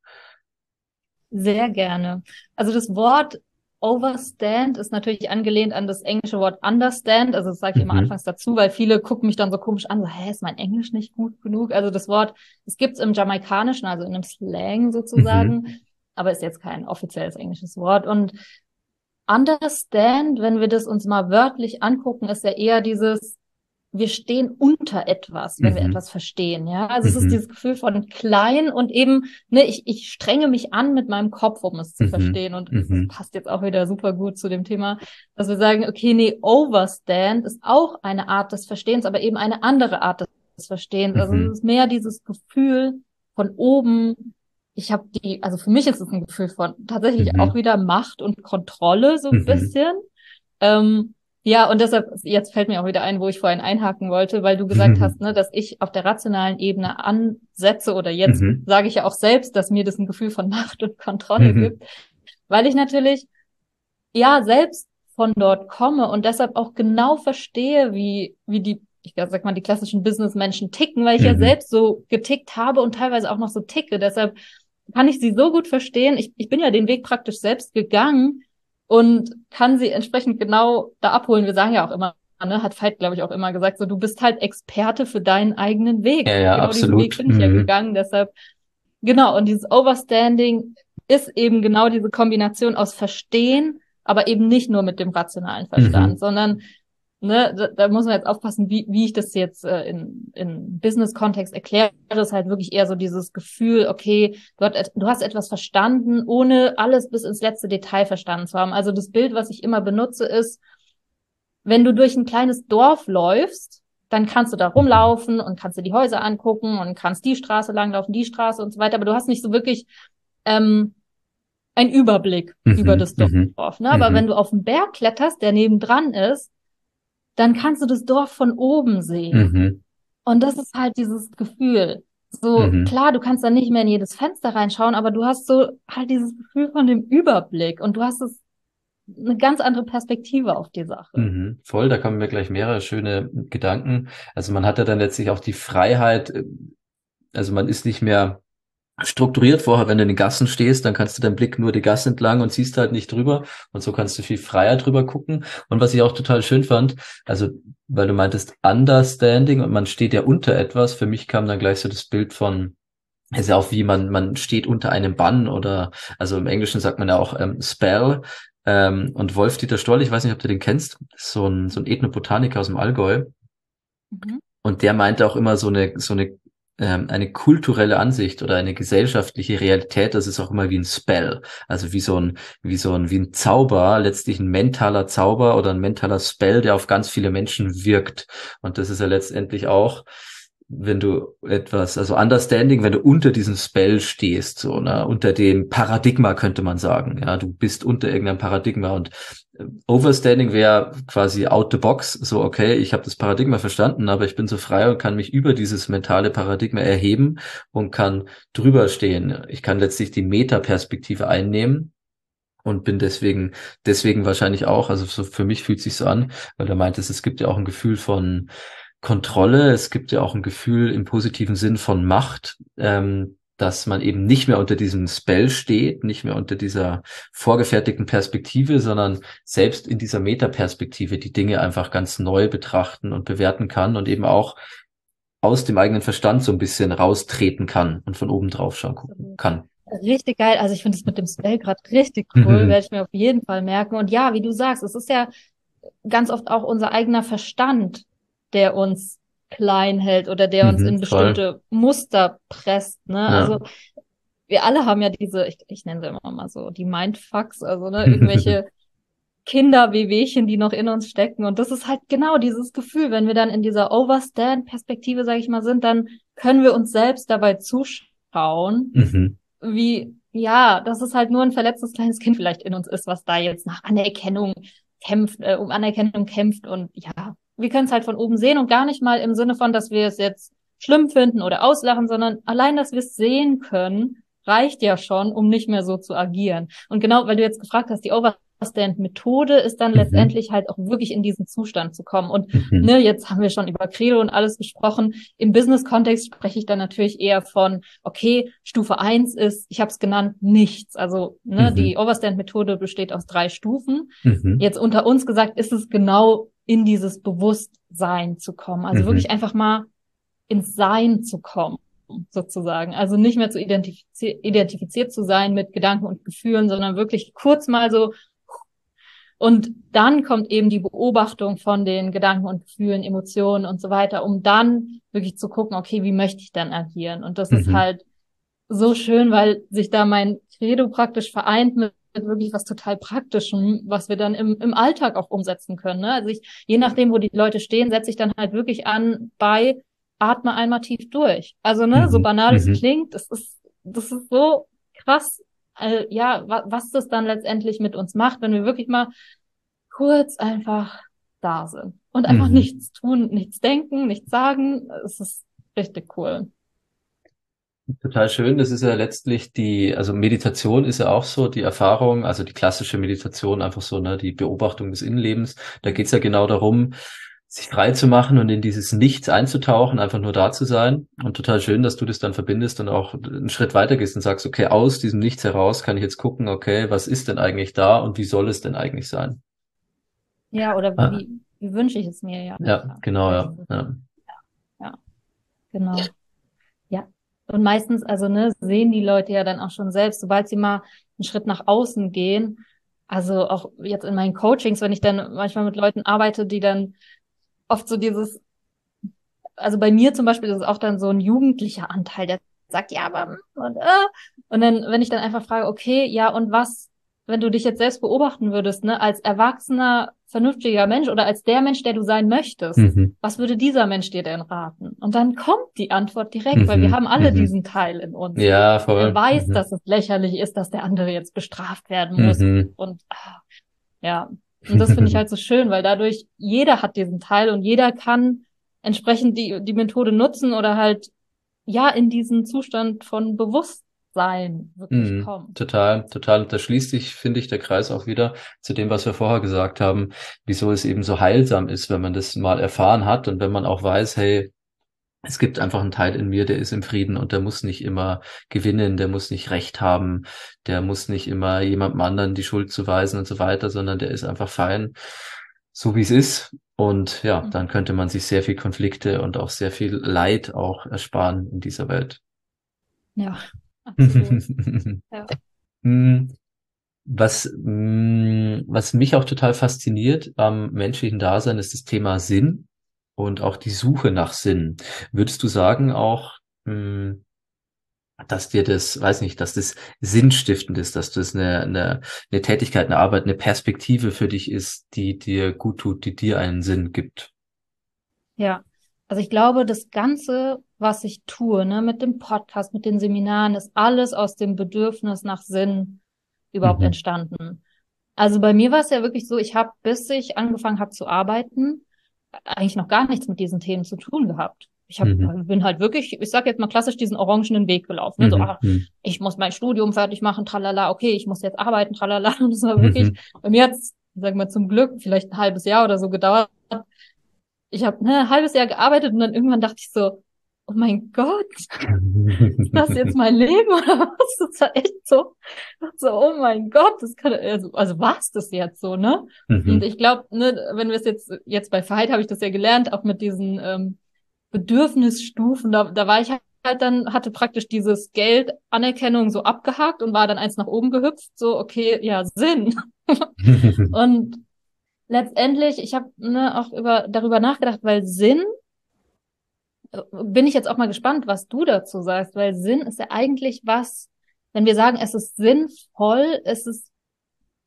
Sehr gerne. Also das Wort overstand ist natürlich angelehnt an das englische Wort understand. Also das sage ich immer Mhm. anfangs dazu, weil viele gucken mich dann so komisch an, so, hä, ist mein Englisch nicht gut genug? Also das Wort, es gibt's im Jamaikanischen, also in einem Slang Mhm. sozusagen, aber ist jetzt kein offizielles englisches Wort. Und understand, wenn wir das uns mal wörtlich angucken, ist ja eher dieses, wir stehen unter etwas, wenn wir Mhm. etwas verstehen, ja. Also es ist Mhm. dieses Gefühl von klein und eben, ne, ich strenge mich an mit meinem Kopf, um es zu Mhm. verstehen. Und das Mhm. passt jetzt auch wieder super gut zu dem Thema, dass wir sagen, okay, nee, Overstand ist auch eine Art des Verstehens, aber eben eine andere Art des Verstehens. Also es Mhm. ist mehr dieses Gefühl von oben. Also für mich ist es ein Gefühl von tatsächlich auch Mhm. wieder Macht und Kontrolle so ein Mhm. bisschen. Ähm, ja, und deshalb, jetzt fällt mir auch wieder ein, wo ich vorhin einhaken wollte, weil du gesagt Mhm. hast, ne, dass ich auf der rationalen Ebene ansetze oder jetzt Mhm. sage ich ja auch selbst, dass mir das ein Gefühl von Macht und Kontrolle Mhm. gibt, weil ich natürlich, ja, selbst von dort komme und deshalb auch genau verstehe, wie die, ich sag mal, die klassischen Businessmenschen ticken, weil ich ja Mhm. selbst so getickt habe und teilweise auch noch so ticke. Deshalb kann ich sie so gut verstehen. Ich bin ja den Weg praktisch selbst gegangen und kann sie entsprechend genau da abholen. Wir sagen ja auch immer, ne, hat Veit, glaube ich, auch immer gesagt, so, du bist halt Experte für deinen eigenen Ja, Weg. ja, Genau diesen Weg absolut. bin ich ja Mhm. gegangen. Deshalb, genau, und dieses Overstanding ist eben genau diese Kombination aus Verstehen, aber eben nicht nur mit dem rationalen Verstand, Mhm. sondern ne, da muss man jetzt aufpassen, wie ich das jetzt in Business-Kontext erkläre. Das ist halt wirklich eher so dieses Gefühl, okay, du hast etwas verstanden, ohne alles bis ins letzte Detail verstanden zu haben. Also das Bild, was ich immer benutze, ist, wenn du durch ein kleines Dorf läufst, dann kannst du da Mhm. rumlaufen und kannst dir die Häuser angucken und kannst die Straße langlaufen, die Straße und so weiter, aber du hast nicht so wirklich ähm, einen Überblick über Mhm. das Mhm. Dorf. Ne? Aber wenn Mhm. du auf den Berg kletterst, der nebendran ist, dann kannst du das Dorf von oben sehen. Mhm. Und das ist halt dieses Gefühl. So, Mhm. klar, du kannst da nicht mehr in jedes Fenster reinschauen, aber du hast so halt dieses Gefühl von dem Überblick und du hast eine ganz andere Perspektive auf die Sache. Mhm. Voll, da kommen mir gleich mehrere schöne Gedanken. Also man hat ja dann letztlich auch die Freiheit, also man ist nicht mehr strukturiert vorher, wenn du in den Gassen stehst, dann kannst du deinen Blick nur die Gasse entlang und siehst halt nicht drüber und so kannst du viel freier drüber gucken. Und was ich auch total schön fand, also weil du meintest Understanding und man steht ja unter etwas, für mich kam dann gleich so das Bild von, ist ja auch wie man steht unter einem Bann oder, also im Englischen sagt man ja auch Spell. Und Wolf-Dieter Stoll, ich weiß nicht, ob du den kennst, ist so ein Ethnobotaniker aus dem Allgäu. Mhm. Und der meinte auch immer eine kulturelle Ansicht oder eine gesellschaftliche Realität, das ist auch immer wie ein Spell. Also wie ein Zauber, letztlich ein mentaler Zauber oder ein mentaler Spell, der auf ganz viele Menschen wirkt. Und das ist ja letztendlich auch, wenn du etwas, also Understanding, wenn du unter diesem Spell stehst, so, ne, unter dem Paradigma könnte man sagen, ja, du bist unter irgendeinem Paradigma und Overstanding wäre quasi out the box, so okay, ich habe das Paradigma verstanden, aber ich bin so frei und kann mich über dieses mentale Paradigma erheben und kann drüber stehen. Ich kann letztlich die Metaperspektive einnehmen und bin deswegen wahrscheinlich auch, also so für mich fühlt sich so an, weil du meintest, es gibt ja auch ein Gefühl von Kontrolle, es gibt ja auch ein Gefühl im positiven Sinn von Macht, dass man eben nicht mehr unter diesem Spell steht, nicht mehr unter dieser vorgefertigten Perspektive, sondern selbst in dieser Metaperspektive die Dinge einfach ganz neu betrachten und bewerten kann und eben auch aus dem eigenen Verstand so ein bisschen raustreten kann und von oben drauf schauen gucken kann. Richtig geil. Also ich finde es mit dem Spell gerade richtig cool, Mhm. werde ich mir auf jeden Fall merken. Und ja, wie du sagst, es ist ja ganz oft auch unser eigener Verstand, der uns klein hält oder der uns Mhm. in Voll. bestimmte Muster presst. Ne? Ja. Also wir alle haben ja diese, ich nenne sie immer mal so, die Mindfucks, also ne, irgendwelche Kinderwehwehchen, die noch in uns stecken. Und das ist halt genau dieses Gefühl, wenn wir dann in dieser Overstand-Perspektive, sage ich mal, sind, dann können wir uns selbst dabei zuschauen, Mhm. wie, ja, dass es halt nur ein verletztes kleines Kind vielleicht in uns ist, was da jetzt nach Anerkennung kämpft, um Anerkennung kämpft. Und ja, wir können es halt von oben sehen und gar nicht mal im Sinne von, dass wir es jetzt schlimm finden oder auslachen, sondern allein, dass wir es sehen können, reicht ja schon, um nicht mehr so zu agieren. Und genau, weil du jetzt gefragt hast, die Overstand-Methode ist dann Mhm. letztendlich halt auch wirklich in diesen Zustand zu kommen. Und Mhm. ne, jetzt haben wir schon über Credo und alles gesprochen. Im Business-Kontext spreche ich dann natürlich eher von, okay, Stufe 1 ist, ich habe es genannt, nichts. Also ne, Mhm. die Overstand-Methode besteht aus 3 Stufen. Mhm. Jetzt unter uns gesagt, ist es genau in dieses Bewusstsein zu kommen. Also wirklich Mhm. einfach mal ins Sein zu kommen, sozusagen. Also nicht mehr zu identifiziert zu sein mit Gedanken und Gefühlen, sondern wirklich kurz mal so. Und dann kommt eben die Beobachtung von den Gedanken und Gefühlen, Emotionen und so weiter, um dann wirklich zu gucken, okay, wie möchte ich dann agieren? Und das ist Mhm. halt so schön, weil sich da mein Credo praktisch vereint mit wirklich was total Praktischem, was wir dann im Alltag auch umsetzen können. Ne? Also je nachdem, wo die Leute stehen, setze ich dann halt wirklich an bei atme einmal tief durch. Also, ne, so Mhm. banal es Mhm. klingt, das ist so krass, ja, was das dann letztendlich mit uns macht, wenn wir wirklich mal kurz einfach da sind und einfach Mhm. nichts tun, nichts denken, nichts sagen. Es ist richtig cool. Total schön. Das ist ja letztlich also Meditation ist ja auch so die Erfahrung, also die klassische Meditation, einfach so, ne, die Beobachtung des Innenlebens. Da geht's ja genau darum, sich frei zu machen und in dieses Nichts einzutauchen, einfach nur da zu sein. Und total schön, dass du das dann verbindest und auch einen Schritt weiter gehst und sagst, okay, aus diesem Nichts heraus kann ich jetzt gucken, okay, was ist denn eigentlich da und wie soll es denn eigentlich sein? Ja, oder Ah, wie wünsche ich es mir ja ja, genau, ja. letztlich. Ja. Ja, genau. Ja. Und meistens, also ne, sehen die Leute ja dann auch schon selbst, sobald sie mal einen Schritt nach außen gehen. Also auch jetzt in meinen Coachings, wenn ich dann manchmal mit Leuten arbeite, die dann oft so dieses, also bei mir zum Beispiel ist es auch dann so ein jugendlicher Anteil, der sagt, ja, aber und dann, wenn ich dann einfach frage, okay, ja, und was, wenn du dich jetzt selbst beobachten würdest, ne, als erwachsener, vernünftiger Mensch oder als der Mensch, der du sein möchtest, Mhm. was würde dieser Mensch dir denn raten? Und dann kommt die Antwort direkt, weil wir Mhm. haben alle Mhm. diesen Teil in uns. Ja, Der voll. weiß, Mhm. dass es lächerlich ist, dass der andere jetzt bestraft werden muss. Mhm. Und ja, und das finde ich halt so schön, weil dadurch jeder hat diesen Teil und jeder kann entsprechend die Methode nutzen oder halt ja in diesen Zustand von Bewusstsein wirklich Mhm. kommen. Total, total. Und da schließt sich, finde ich, der Kreis auch wieder zu dem, was wir vorher gesagt haben, wieso es eben so heilsam ist, wenn man das mal erfahren hat und wenn man auch weiß, hey, es gibt einfach einen Teil in mir, der ist im Frieden und der muss nicht immer gewinnen, der muss nicht Recht haben, der muss nicht immer jemandem anderen die Schuld zuweisen und so weiter, sondern der ist einfach fein, so wie es ist. Und ja, dann könnte man sich sehr viel Konflikte und auch sehr viel Leid auch ersparen in dieser Welt. Ja, absolut. Ja. Hm, was mich auch total fasziniert am menschlichen Dasein, ist das Thema Sinn und auch die Suche nach Sinn. Würdest du sagen auch, hm, dass dir das, weiß nicht, dass das sinnstiftend ist, dass das eine Tätigkeit, eine Arbeit, eine Perspektive für dich ist, die dir gut tut, die dir einen Sinn gibt? Ja, also ich glaube, das Ganze, was ich tue, ne, mit dem Podcast, mit den Seminaren, ist alles aus dem Bedürfnis nach Sinn überhaupt Mhm. entstanden. Also bei mir war es ja wirklich so, ich habe, bis ich angefangen habe zu arbeiten, eigentlich noch gar nichts mit diesen Themen zu tun gehabt. Mhm. Bin halt wirklich, ich sag jetzt mal klassisch diesen orangenen Weg gelaufen. Ne? So, Mhm. Mhm. ich muss mein Studium fertig machen, tralala, okay, ich muss jetzt arbeiten, tralala. Und das war wirklich, Mhm. bei mir hat's, sagen wir zum Glück, vielleicht ein halbes Jahr oder so gedauert. Ich habe ne, ein halbes Jahr gearbeitet und dann irgendwann dachte ich so, oh mein Gott, ist das jetzt mein Leben oder was? Das war echt so, so, oh mein Gott, das kann, also war's das jetzt so, ne? Und Mhm. ich glaube, ne, wenn wir es jetzt bei Fight habe ich das ja gelernt, auch mit diesen Bedürfnisstufen, da war ich halt dann, hatte praktisch dieses Geld, Anerkennung so abgehakt und war dann eins nach oben gehüpft, so, okay, ja, Sinn. Und letztendlich, ich habe ne, auch darüber nachgedacht, weil Sinn, bin ich jetzt auch mal gespannt, was du dazu sagst, weil Sinn ist ja eigentlich was, wenn wir sagen, es ist sinnvoll, es ist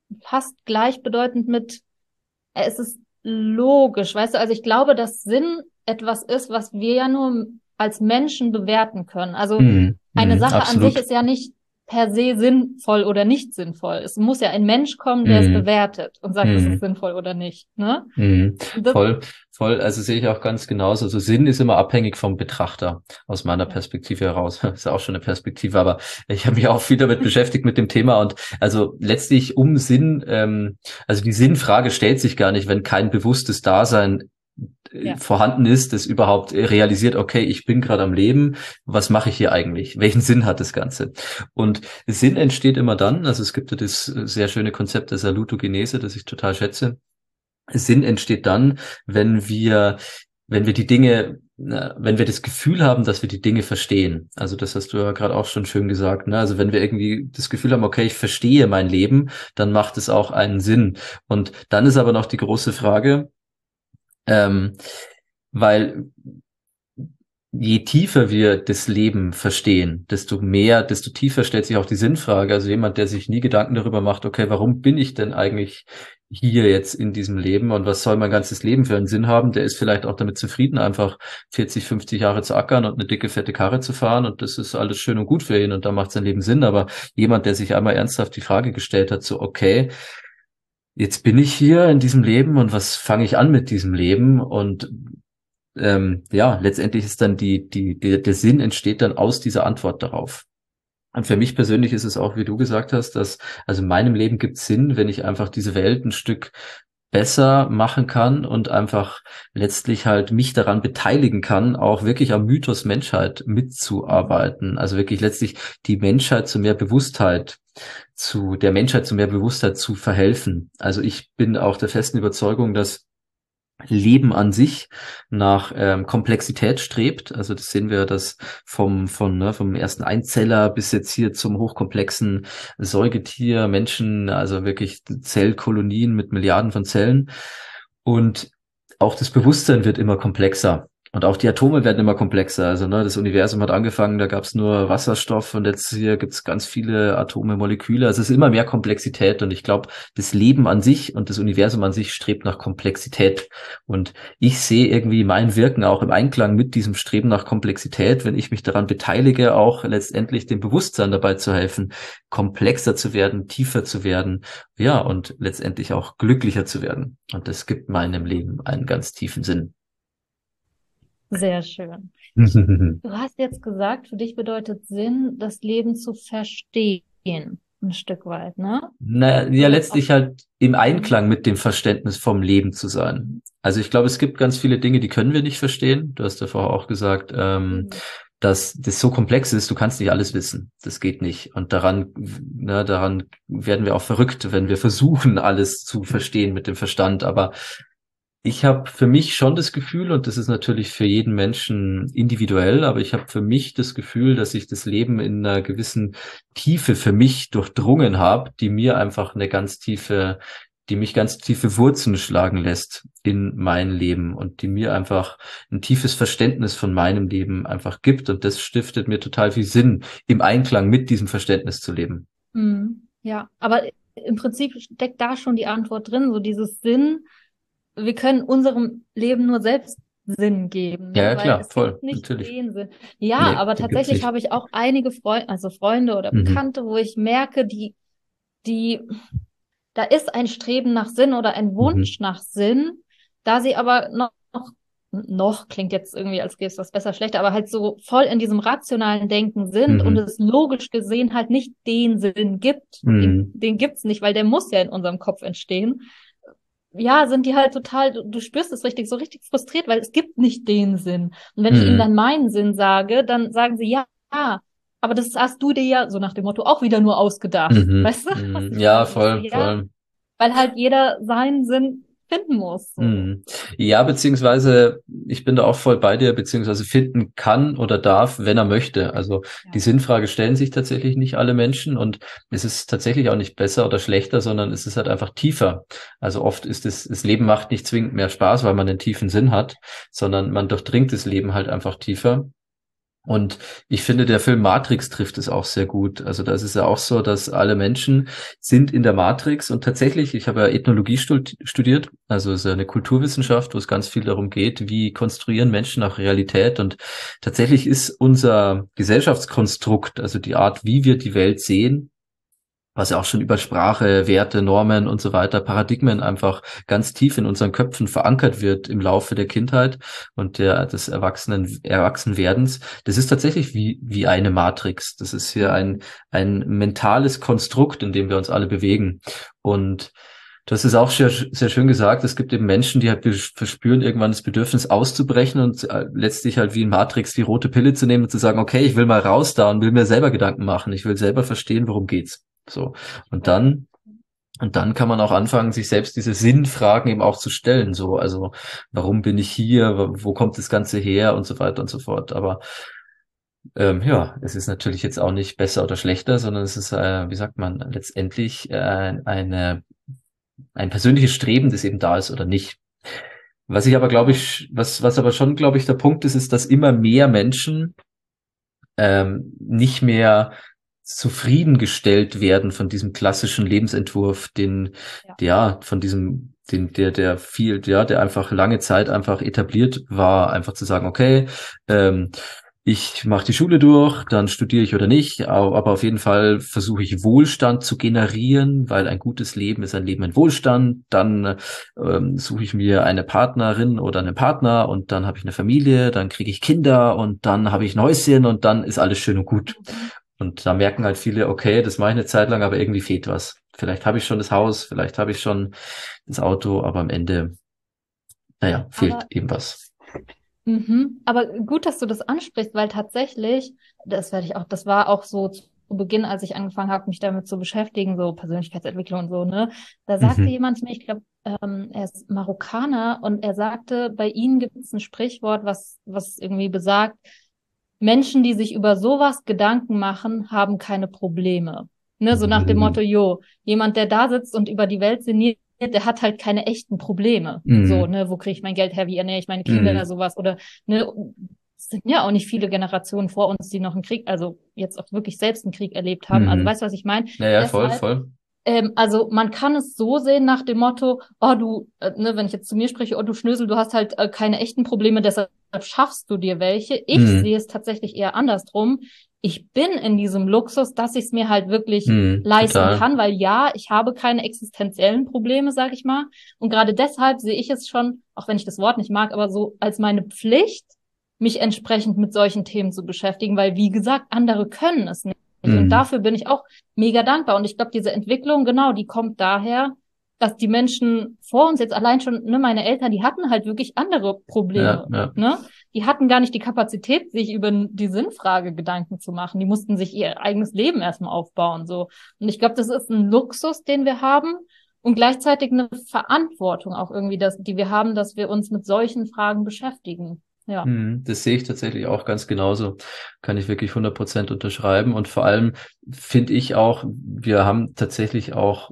fast gleichbedeutend mit, es ist logisch, weißt du, also ich glaube, dass Sinn etwas ist, was wir ja nur als Menschen bewerten können. Also eine Sache an sich Absolut. ist ja nicht per se sinnvoll oder nicht sinnvoll. Es muss ja ein Mensch kommen, der es Mhm. bewertet und sagt, es ist Mhm. sinnvoll oder nicht, ne? Mhm. Und das, Voll, voll. Also sehe ich auch ganz genauso. Also Sinn ist immer abhängig vom Betrachter aus meiner ja. Perspektive heraus. Ist ja auch schon eine Perspektive, aber ich habe mich auch viel damit beschäftigt mit dem Thema und also letztlich um Sinn, also die Sinnfrage stellt sich gar nicht, wenn kein bewusstes Dasein Ja. vorhanden ist, das überhaupt realisiert, okay, ich bin gerade am Leben, was mache ich hier eigentlich? Welchen Sinn hat das Ganze? Und Sinn entsteht immer dann, also es gibt ja das sehr schöne Konzept der Salutogenese, das ich total schätze. Sinn entsteht dann, wenn wir die Dinge, wenn wir das Gefühl haben, dass wir die Dinge verstehen. Also das hast du ja gerade auch schon schön gesagt, ne? Also wenn wir irgendwie das Gefühl haben, okay, ich verstehe mein Leben, dann macht es auch einen Sinn. Und dann ist aber noch die große Frage, ähm, weil je tiefer wir das Leben verstehen, desto tiefer stellt sich auch die Sinnfrage. Also jemand, der sich nie Gedanken darüber macht, okay, warum bin ich denn eigentlich hier jetzt in diesem Leben und was soll mein ganzes Leben für einen Sinn haben, der ist vielleicht auch damit zufrieden, einfach 40, 50 Jahre zu ackern und eine dicke, fette Karre zu fahren und das ist alles schön und gut für ihn und da macht sein Leben Sinn. Aber jemand, der sich einmal ernsthaft die Frage gestellt hat, so, okay, jetzt bin ich hier in diesem Leben und was fange ich an mit diesem Leben? Und ja, letztendlich ist dann der Sinn entsteht dann aus dieser Antwort darauf. Und für mich persönlich ist es auch, wie du gesagt hast, dass, also in meinem Leben gibt es Sinn, wenn ich einfach diese Welt ein Stück besser machen kann und einfach letztlich halt mich daran beteiligen kann, auch wirklich am Mythos Menschheit mitzuarbeiten. Also wirklich letztlich die Menschheit zu mehr Bewusstheit der Menschheit zu mehr Bewusstheit zu verhelfen. Also ich bin auch der festen Überzeugung, dass Leben an sich nach Komplexität strebt. Also das sehen wir, dass vom ersten Einzeller bis jetzt hier zum hochkomplexen Säugetier, Menschen, also wirklich Zellkolonien mit Milliarden von Zellen. Und auch das Bewusstsein wird immer komplexer. Und auch die Atome werden immer komplexer. Also das Universum hat angefangen, da gab es nur Wasserstoff und jetzt hier gibt es ganz viele Atome, Moleküle. Also es ist immer mehr Komplexität und ich glaube, das Leben an sich und das Universum an sich strebt nach Komplexität. Und ich sehe irgendwie mein Wirken auch im Einklang mit diesem Streben nach Komplexität, wenn ich mich daran beteilige, auch letztendlich dem Bewusstsein dabei zu helfen, komplexer zu werden, tiefer zu werden, ja, und letztendlich auch glücklicher zu werden. Und das gibt meinem Leben einen ganz tiefen Sinn. Sehr schön. Du hast jetzt gesagt, für dich bedeutet Sinn, das Leben zu verstehen, ein Stück weit, ne? Na, ja, Oder auch, letztlich halt im mhm. Einklang mit dem Verständnis vom Leben zu sein. Also ich glaube, es gibt ganz viele Dinge, die können wir nicht verstehen. Du hast ja vorher auch gesagt, Mhm. dass das so komplex ist, du kannst nicht alles wissen. Das geht nicht. Und daran werden wir auch verrückt, wenn wir versuchen, alles zu verstehen mit dem Verstand. Aber ich habe für mich schon das Gefühl, und das ist natürlich für jeden Menschen individuell, aber ich habe für mich das Gefühl, dass ich das Leben in einer gewissen Tiefe für mich durchdrungen habe, die mich ganz tiefe Wurzeln schlagen lässt in mein Leben und die mir einfach ein tiefes Verständnis von meinem Leben einfach gibt. Und das stiftet mir total viel Sinn, im Einklang mit diesem Verständnis zu leben. Mhm. Ja, aber im Prinzip steckt da schon die Antwort drin, so dieses Sinn. Wir können unserem Leben nur selbst Sinn geben, Ja, ne? ja, Weil klar, es voll, gibt nicht natürlich. den Sinn. Ja, Nee, aber den gibt's tatsächlich nicht. habe ich auch einige Freunde, also Freunde oder Mhm. Bekannte, wo ich merke, die, da ist ein Streben nach Sinn oder ein Mhm. Wunsch nach Sinn, da sie aber noch klingt jetzt irgendwie, als gäbe es was besser, schlechter, aber halt so voll in diesem rationalen Denken sind und Mhm. es logisch gesehen halt nicht den Sinn gibt. Mhm. Den gibt's nicht, weil der muss ja in unserem Kopf entstehen. Ja, sind die halt total, du spürst es richtig, so richtig frustriert, weil es gibt nicht den Sinn. Und wenn ich ihnen Mhm. dann meinen Sinn sage, dann sagen sie, ja, aber das hast du dir ja, so nach dem Motto, auch wieder nur ausgedacht. Mhm. Weißt du, was Mhm. ich Ja, meine? Und ich so, voll, ja, voll. weil halt jeder seinen Sinn finden muss, so. Mhm. Ja, beziehungsweise ich bin da auch voll bei dir, beziehungsweise finden kann oder darf, wenn er möchte. Also die Ja. Sinnfrage stellen sich tatsächlich nicht alle Menschen und es ist tatsächlich auch nicht besser oder schlechter, sondern es ist halt einfach tiefer. Also oft ist das Leben macht nicht zwingend mehr Spaß, weil man einen tiefen Sinn hat, sondern man durchdringt das Leben halt einfach tiefer. Und ich finde, der Film Matrix trifft es auch sehr gut. Also das ist ja auch so, dass alle Menschen sind in der Matrix und tatsächlich, ich habe ja Ethnologie studiert, also es ist ja eine Kulturwissenschaft, wo es ganz viel darum geht, wie konstruieren Menschen auch Realität, und tatsächlich ist unser Gesellschaftskonstrukt, also die Art, wie wir die Welt sehen, was ja auch schon über Sprache, Werte, Normen und so weiter, Paradigmen einfach ganz tief in unseren Köpfen verankert wird im Laufe der Kindheit und des Erwachsenwerdens. Das ist tatsächlich wie eine Matrix. Das ist hier ein mentales Konstrukt, in dem wir uns alle bewegen. Und das ist auch sehr, sehr schön gesagt. Es gibt eben Menschen, die halt verspüren irgendwann das Bedürfnis auszubrechen und letztlich halt wie in Matrix die rote Pille zu nehmen und zu sagen, okay, ich will mal raus da und will mir selber Gedanken machen. Ich will selber verstehen, worum geht's. So. Und Ja. dann kann man auch anfangen, sich selbst diese Sinnfragen eben auch zu stellen. So, also, warum bin ich hier? Wo kommt das Ganze her? Und so weiter und so fort. Aber, ja, es ist natürlich jetzt auch nicht besser oder schlechter, sondern es ist, wie sagt man, letztendlich, ein persönliches Streben, das eben da ist oder nicht. Was ich aber glaube Genau. ich, was aber schon, glaube ich, der Punkt ist, ist, dass immer mehr Menschen nicht mehr zufriedengestellt werden von diesem klassischen Lebensentwurf, Ja. von der einfach lange Zeit einfach etabliert war, einfach zu sagen, okay, ähm, ich mache die Schule durch, dann studiere ich oder nicht, aber auf jeden Fall versuche ich Wohlstand zu generieren, weil ein gutes Leben ist ein Leben in Wohlstand. Dann suche ich mir eine Partnerin oder einen Partner und dann habe ich eine Familie, dann kriege ich Kinder und dann habe ich ein Häuschen und dann ist alles schön und gut. Mhm. Und da merken halt viele, okay, das mache ich eine Zeit lang, aber irgendwie fehlt was. Vielleicht habe ich schon das Haus, vielleicht habe ich schon das Auto, aber am Ende, naja, fehlt Aber eben was. Aber gut, dass du das ansprichst, weil tatsächlich, das war auch so zu Beginn, als ich angefangen habe, mich damit zu beschäftigen, so Persönlichkeitsentwicklung und so, ne? Da sagte Mhm. jemand zu mir, ich glaube, er ist Marokkaner und er sagte, bei ihnen gibt es ein Sprichwort, was irgendwie besagt, Menschen, die sich über sowas Gedanken machen, haben keine Probleme. Ne, so nach dem Motto, Mhm. jo, jemand, der da sitzt und über die Welt sinniert, der hat halt keine echten Probleme. So, Mhm. ne, wo kriege ich mein Geld her, wie ernähre ich meine Kinder, Mhm. sowas. Oder, ne, es sind ja auch nicht viele Generationen vor uns, die noch einen Krieg, also jetzt auch wirklich selbst einen Krieg erlebt haben. Also Mhm. weißt du, was ich meine? Ja, ja, voll, Deshalb voll. also man kann es so sehen nach dem Motto, oh du, ne, wenn ich jetzt zu mir spreche, oh du Schnösel, du hast halt keine echten Probleme, deshalb schaffst du dir welche. Ich Mhm. sehe es tatsächlich eher andersrum. Ich bin in diesem Luxus, dass ich es mir halt wirklich Mhm. leisten Total. kann, weil ja, ich habe keine existenziellen Probleme, sag ich mal. Und gerade deshalb sehe ich es schon, auch wenn ich das Wort nicht mag, aber so als meine Pflicht, mich entsprechend mit solchen Themen zu beschäftigen, weil wie gesagt, andere können es nicht. Und Mhm. dafür bin ich auch mega dankbar. Und ich glaube, diese Entwicklung, genau, die kommt daher, dass die Menschen vor uns jetzt allein schon, ne, meine Eltern, die hatten halt wirklich andere Ja, Probleme, ja. ne? Die hatten gar nicht die Kapazität, sich über die Sinnfrage Gedanken zu machen. Die mussten sich ihr eigenes Leben erstmal aufbauen, so. Und ich glaube, das ist ein Luxus, den wir haben und gleichzeitig eine Verantwortung auch irgendwie, die wir haben, dass wir uns mit solchen Fragen beschäftigen. Ja. Mhm. Das sehe ich tatsächlich auch ganz genauso. Kann ich wirklich 100% unterschreiben. Und vor allem finde ich auch, wir haben tatsächlich auch,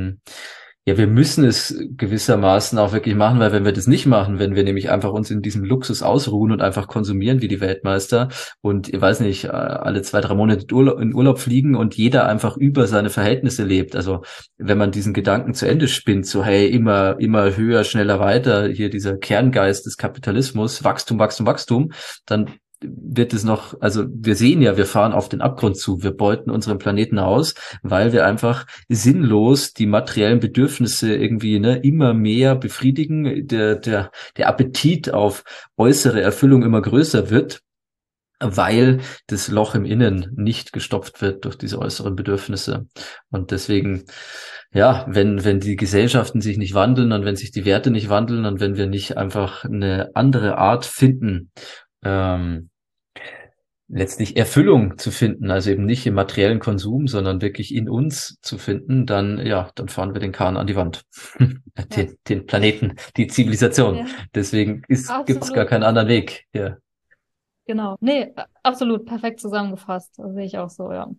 ja, wir müssen es gewissermaßen auch wirklich machen, weil wenn wir das nicht machen, wenn wir nämlich einfach uns in diesem Luxus ausruhen und einfach konsumieren wie die Weltmeister und ich weiß nicht, alle 2, 3 Monate in Urlaub fliegen und jeder einfach über seine Verhältnisse lebt. Also wenn man diesen Gedanken zu Ende spinnt, so hey, immer höher, schneller, weiter, hier dieser Kerngeist des Kapitalismus, Wachstum, Wachstum, Wachstum, dann wird es noch, also wir sehen ja, wir fahren auf den Abgrund zu, wir beuten unseren Planeten aus, weil wir einfach sinnlos die materiellen Bedürfnisse irgendwie immer mehr befriedigen, der Appetit auf äußere Erfüllung immer größer wird, weil das Loch im Innen nicht gestopft wird durch diese äußeren Bedürfnisse. Und deswegen, ja, wenn die Gesellschaften sich nicht wandeln und wenn sich die Werte nicht wandeln und wenn wir nicht einfach eine andere Art finden, ähm, letztlich Erfüllung zu finden, also eben nicht im materiellen Konsum, sondern wirklich in uns zu finden, dann, ja, dann fahren wir den Kahn an die Wand. Ja, Den Planeten, die Zivilisation. ja, Deswegen gibt's gar absolut. keinen anderen Weg. Ja. Genau. Nee, absolut perfekt zusammengefasst. Das sehe ich auch so, ja.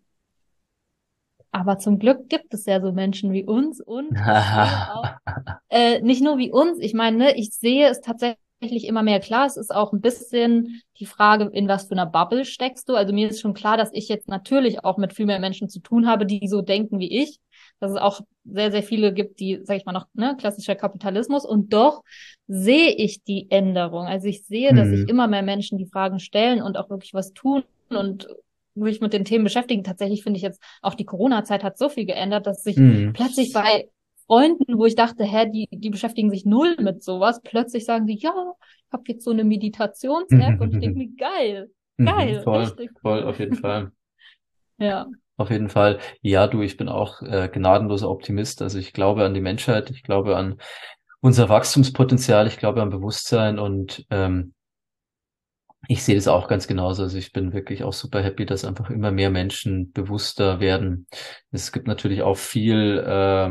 Aber zum Glück gibt es ja so Menschen wie uns und ich sehe auch, nicht nur wie uns, ich meine, ne, ich sehe es tatsächlich tatsächlich immer mehr klar. Es ist auch ein bisschen die Frage, in was für einer Bubble steckst du. Also mir ist schon klar, dass ich jetzt natürlich auch mit viel mehr Menschen zu tun habe, die so denken wie ich. Dass es auch sehr, sehr viele gibt, die, sag ich mal noch, ne, klassischer Kapitalismus. Und doch sehe ich die Änderung. Also ich sehe, dass sich Mhm. immer mehr Menschen die Fragen stellen und auch wirklich was tun und sich mit den Themen beschäftigen. Tatsächlich finde ich jetzt, auch die Corona-Zeit hat so viel geändert, dass sich Mhm. plötzlich bei Freunden, wo ich dachte, die beschäftigen sich null mit sowas, plötzlich sagen sie, ja, ich habe jetzt so eine Meditations-App und ich denke mir, geil, Mhm. geil, Voll, richtig voll, cool. auf jeden Fall. Ja. Auf jeden Fall. Ja, du, ich bin auch gnadenloser Optimist. Also ich glaube an die Menschheit, ich glaube an unser Wachstumspotenzial, ich glaube an Bewusstsein und ich sehe das auch ganz genauso. Also ich bin wirklich auch super happy, dass einfach immer mehr Menschen bewusster werden. Es gibt natürlich auch viel,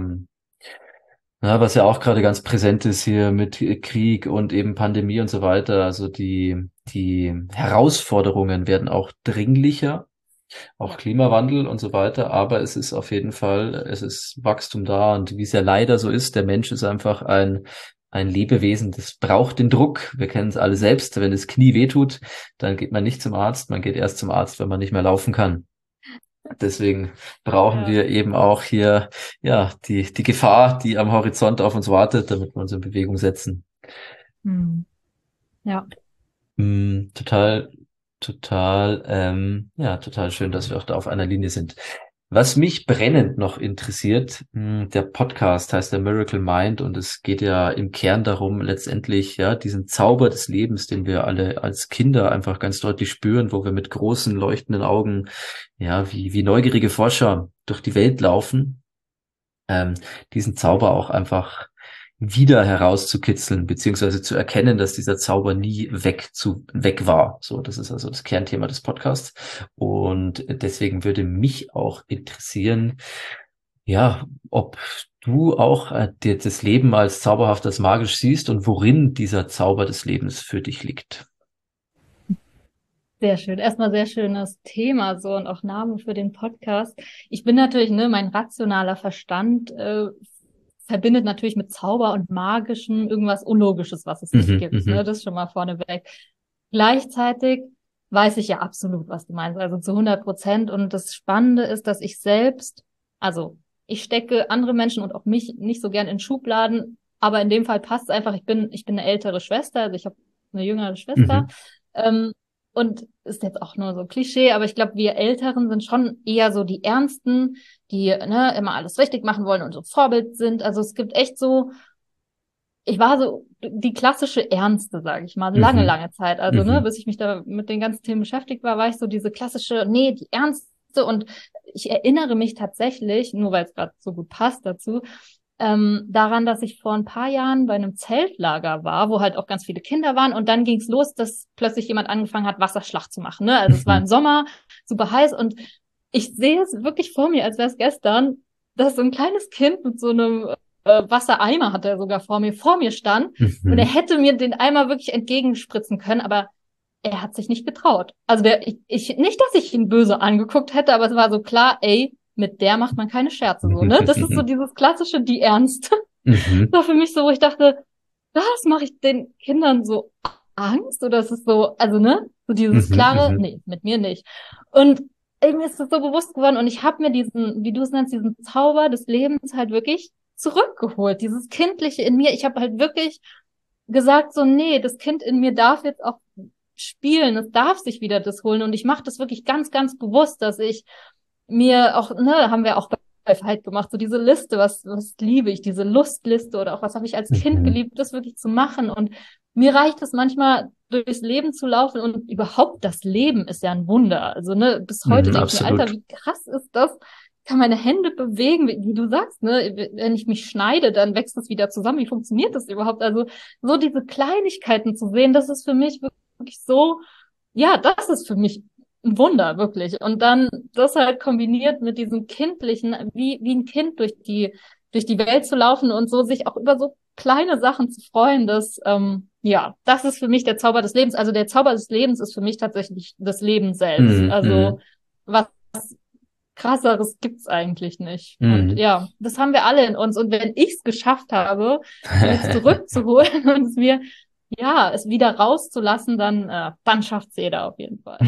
was ja auch gerade ganz präsent ist hier mit Krieg und eben Pandemie und so weiter. Also die Herausforderungen werden auch dringlicher, auch Ja. Klimawandel und so weiter. Aber es ist auf jeden Fall, es ist Wachstum da und wie es ja leider so ist, der Mensch ist einfach ein Lebewesen, das braucht den Druck. Wir kennen es alle selbst. Wenn das Knie wehtut, dann geht man nicht zum Arzt. Man geht erst zum Arzt, wenn man nicht mehr laufen kann. Deswegen brauchen Ja. wir eben auch hier, ja, die Gefahr, die am Horizont auf uns wartet, damit wir uns in Bewegung setzen. Hm. Ja. Total, total schön, dass wir auch da auf einer Linie sind. Was mich brennend noch interessiert, der Podcast heißt der Miracle Mind und es geht ja im Kern darum, letztendlich, ja, diesen Zauber des Lebens, den wir alle als Kinder einfach ganz deutlich spüren, wo wir mit großen leuchtenden Augen, ja, wie neugierige Forscher durch die Welt laufen, ähm, diesen Zauber auch einfach wieder herauszukitzeln, beziehungsweise zu erkennen, dass dieser Zauber nie weg war. So, das ist also das Kernthema des Podcasts. Und deswegen würde mich auch interessieren, ja, ob du auch dir das Leben als zauberhaft, als magisch siehst und worin dieser Zauber des Lebens für dich liegt. Sehr schön. Erstmal sehr schönes Thema so und auch Name für den Podcast. Ich bin natürlich, ne, mein rationaler Verstand verbindet natürlich mit Zauber und Magischem irgendwas Unlogisches, was es nicht Mhm, gibt. Ne? mhm, Das schon mal vorneweg. Gleichzeitig weiß ich ja absolut, was du meinst, also zu 100%. Und das Spannende ist, dass ich selbst, also ich stecke andere Menschen und auch mich nicht so gern in Schubladen, aber in dem Fall passt es einfach. Ich bin eine ältere Schwester, also ich habe eine jüngere Schwester. mhm, Ähm, und ist jetzt auch nur so Klischee, aber ich glaube, wir Älteren sind schon eher so die Ernsten, die ne, immer alles richtig machen wollen und so Vorbild sind. Also es gibt echt so, ich war so die klassische Ernste, sage ich mal, lange, mhm, lange Zeit. Also ne, mhm, bis ich mich da mit den ganzen Themen beschäftigt war, war ich so diese klassische, nee, die Ernste. Und ich erinnere mich tatsächlich, nur weil es gerade so gut passt dazu, daran, dass ich vor ein paar Jahren bei einem Zeltlager war, wo halt auch ganz viele Kinder waren und dann ging's los, dass plötzlich jemand angefangen hat, Wasserschlacht zu machen. Ne? Also es war mhm, im Sommer, super heiß und ich sehe es wirklich vor mir, als wäre es gestern, dass so ein kleines Kind mit so einem Wassereimer, hat er sogar vor mir stand und er mhm, hätte mir den Eimer wirklich entgegenspritzen können, aber er hat sich nicht getraut. Also nicht, dass ich ihn böse angeguckt hätte, aber es war so klar, ey, mit der macht man keine Scherze so, ne? Das ist so mhm, dieses klassische, die Ernst. mhm, War für mich so, wo ich dachte, was mache ich den Kindern so Angst? Oder ist es so, also ne, so dieses mhm, klare, mhm, nee, mit mir nicht. Und mir ist das so bewusst geworden und ich habe mir diesen, wie du es nennst, diesen Zauber des Lebens halt wirklich zurückgeholt. Dieses Kindliche in mir. Ich habe halt wirklich gesagt, so, nee, das Kind in mir darf jetzt auch spielen, es darf sich wieder das holen. Und ich mache das wirklich ganz, ganz bewusst, dass ich mir auch, ne, haben wir auch bei Fight gemacht, so diese Liste, was liebe ich, diese Lustliste oder auch was habe ich als Kind mhm, geliebt, das wirklich zu machen. Und mir reicht es manchmal, durchs Leben zu laufen und überhaupt das Leben ist ja ein Wunder. Also, ne, bis heute mhm, denke ich mir, Alter, absolut. wie krass ist das? Ich kann meine Hände bewegen, wie du sagst, ne? Wenn ich mich schneide, dann wächst es wieder zusammen. Wie funktioniert das überhaupt? Also, so diese Kleinigkeiten zu sehen, das ist für mich wirklich so, ja, das ist für mich ein Wunder, wirklich. Und dann das halt kombiniert mit diesem kindlichen, wie ein Kind durch die Welt zu laufen und so sich auch über so kleine Sachen zu freuen, ja, das ist für mich der Zauber des Lebens. Also der Zauber des Lebens ist für mich tatsächlich das Leben selbst. Mhm, Also mhm, was krasseres gibt's eigentlich nicht. Und mhm. ja, das haben wir alle in uns. Und wenn ich es geschafft habe, mir zurückzuholen und es mir ja, es wieder rauszulassen, dann schafft's jeder auf jeden Fall.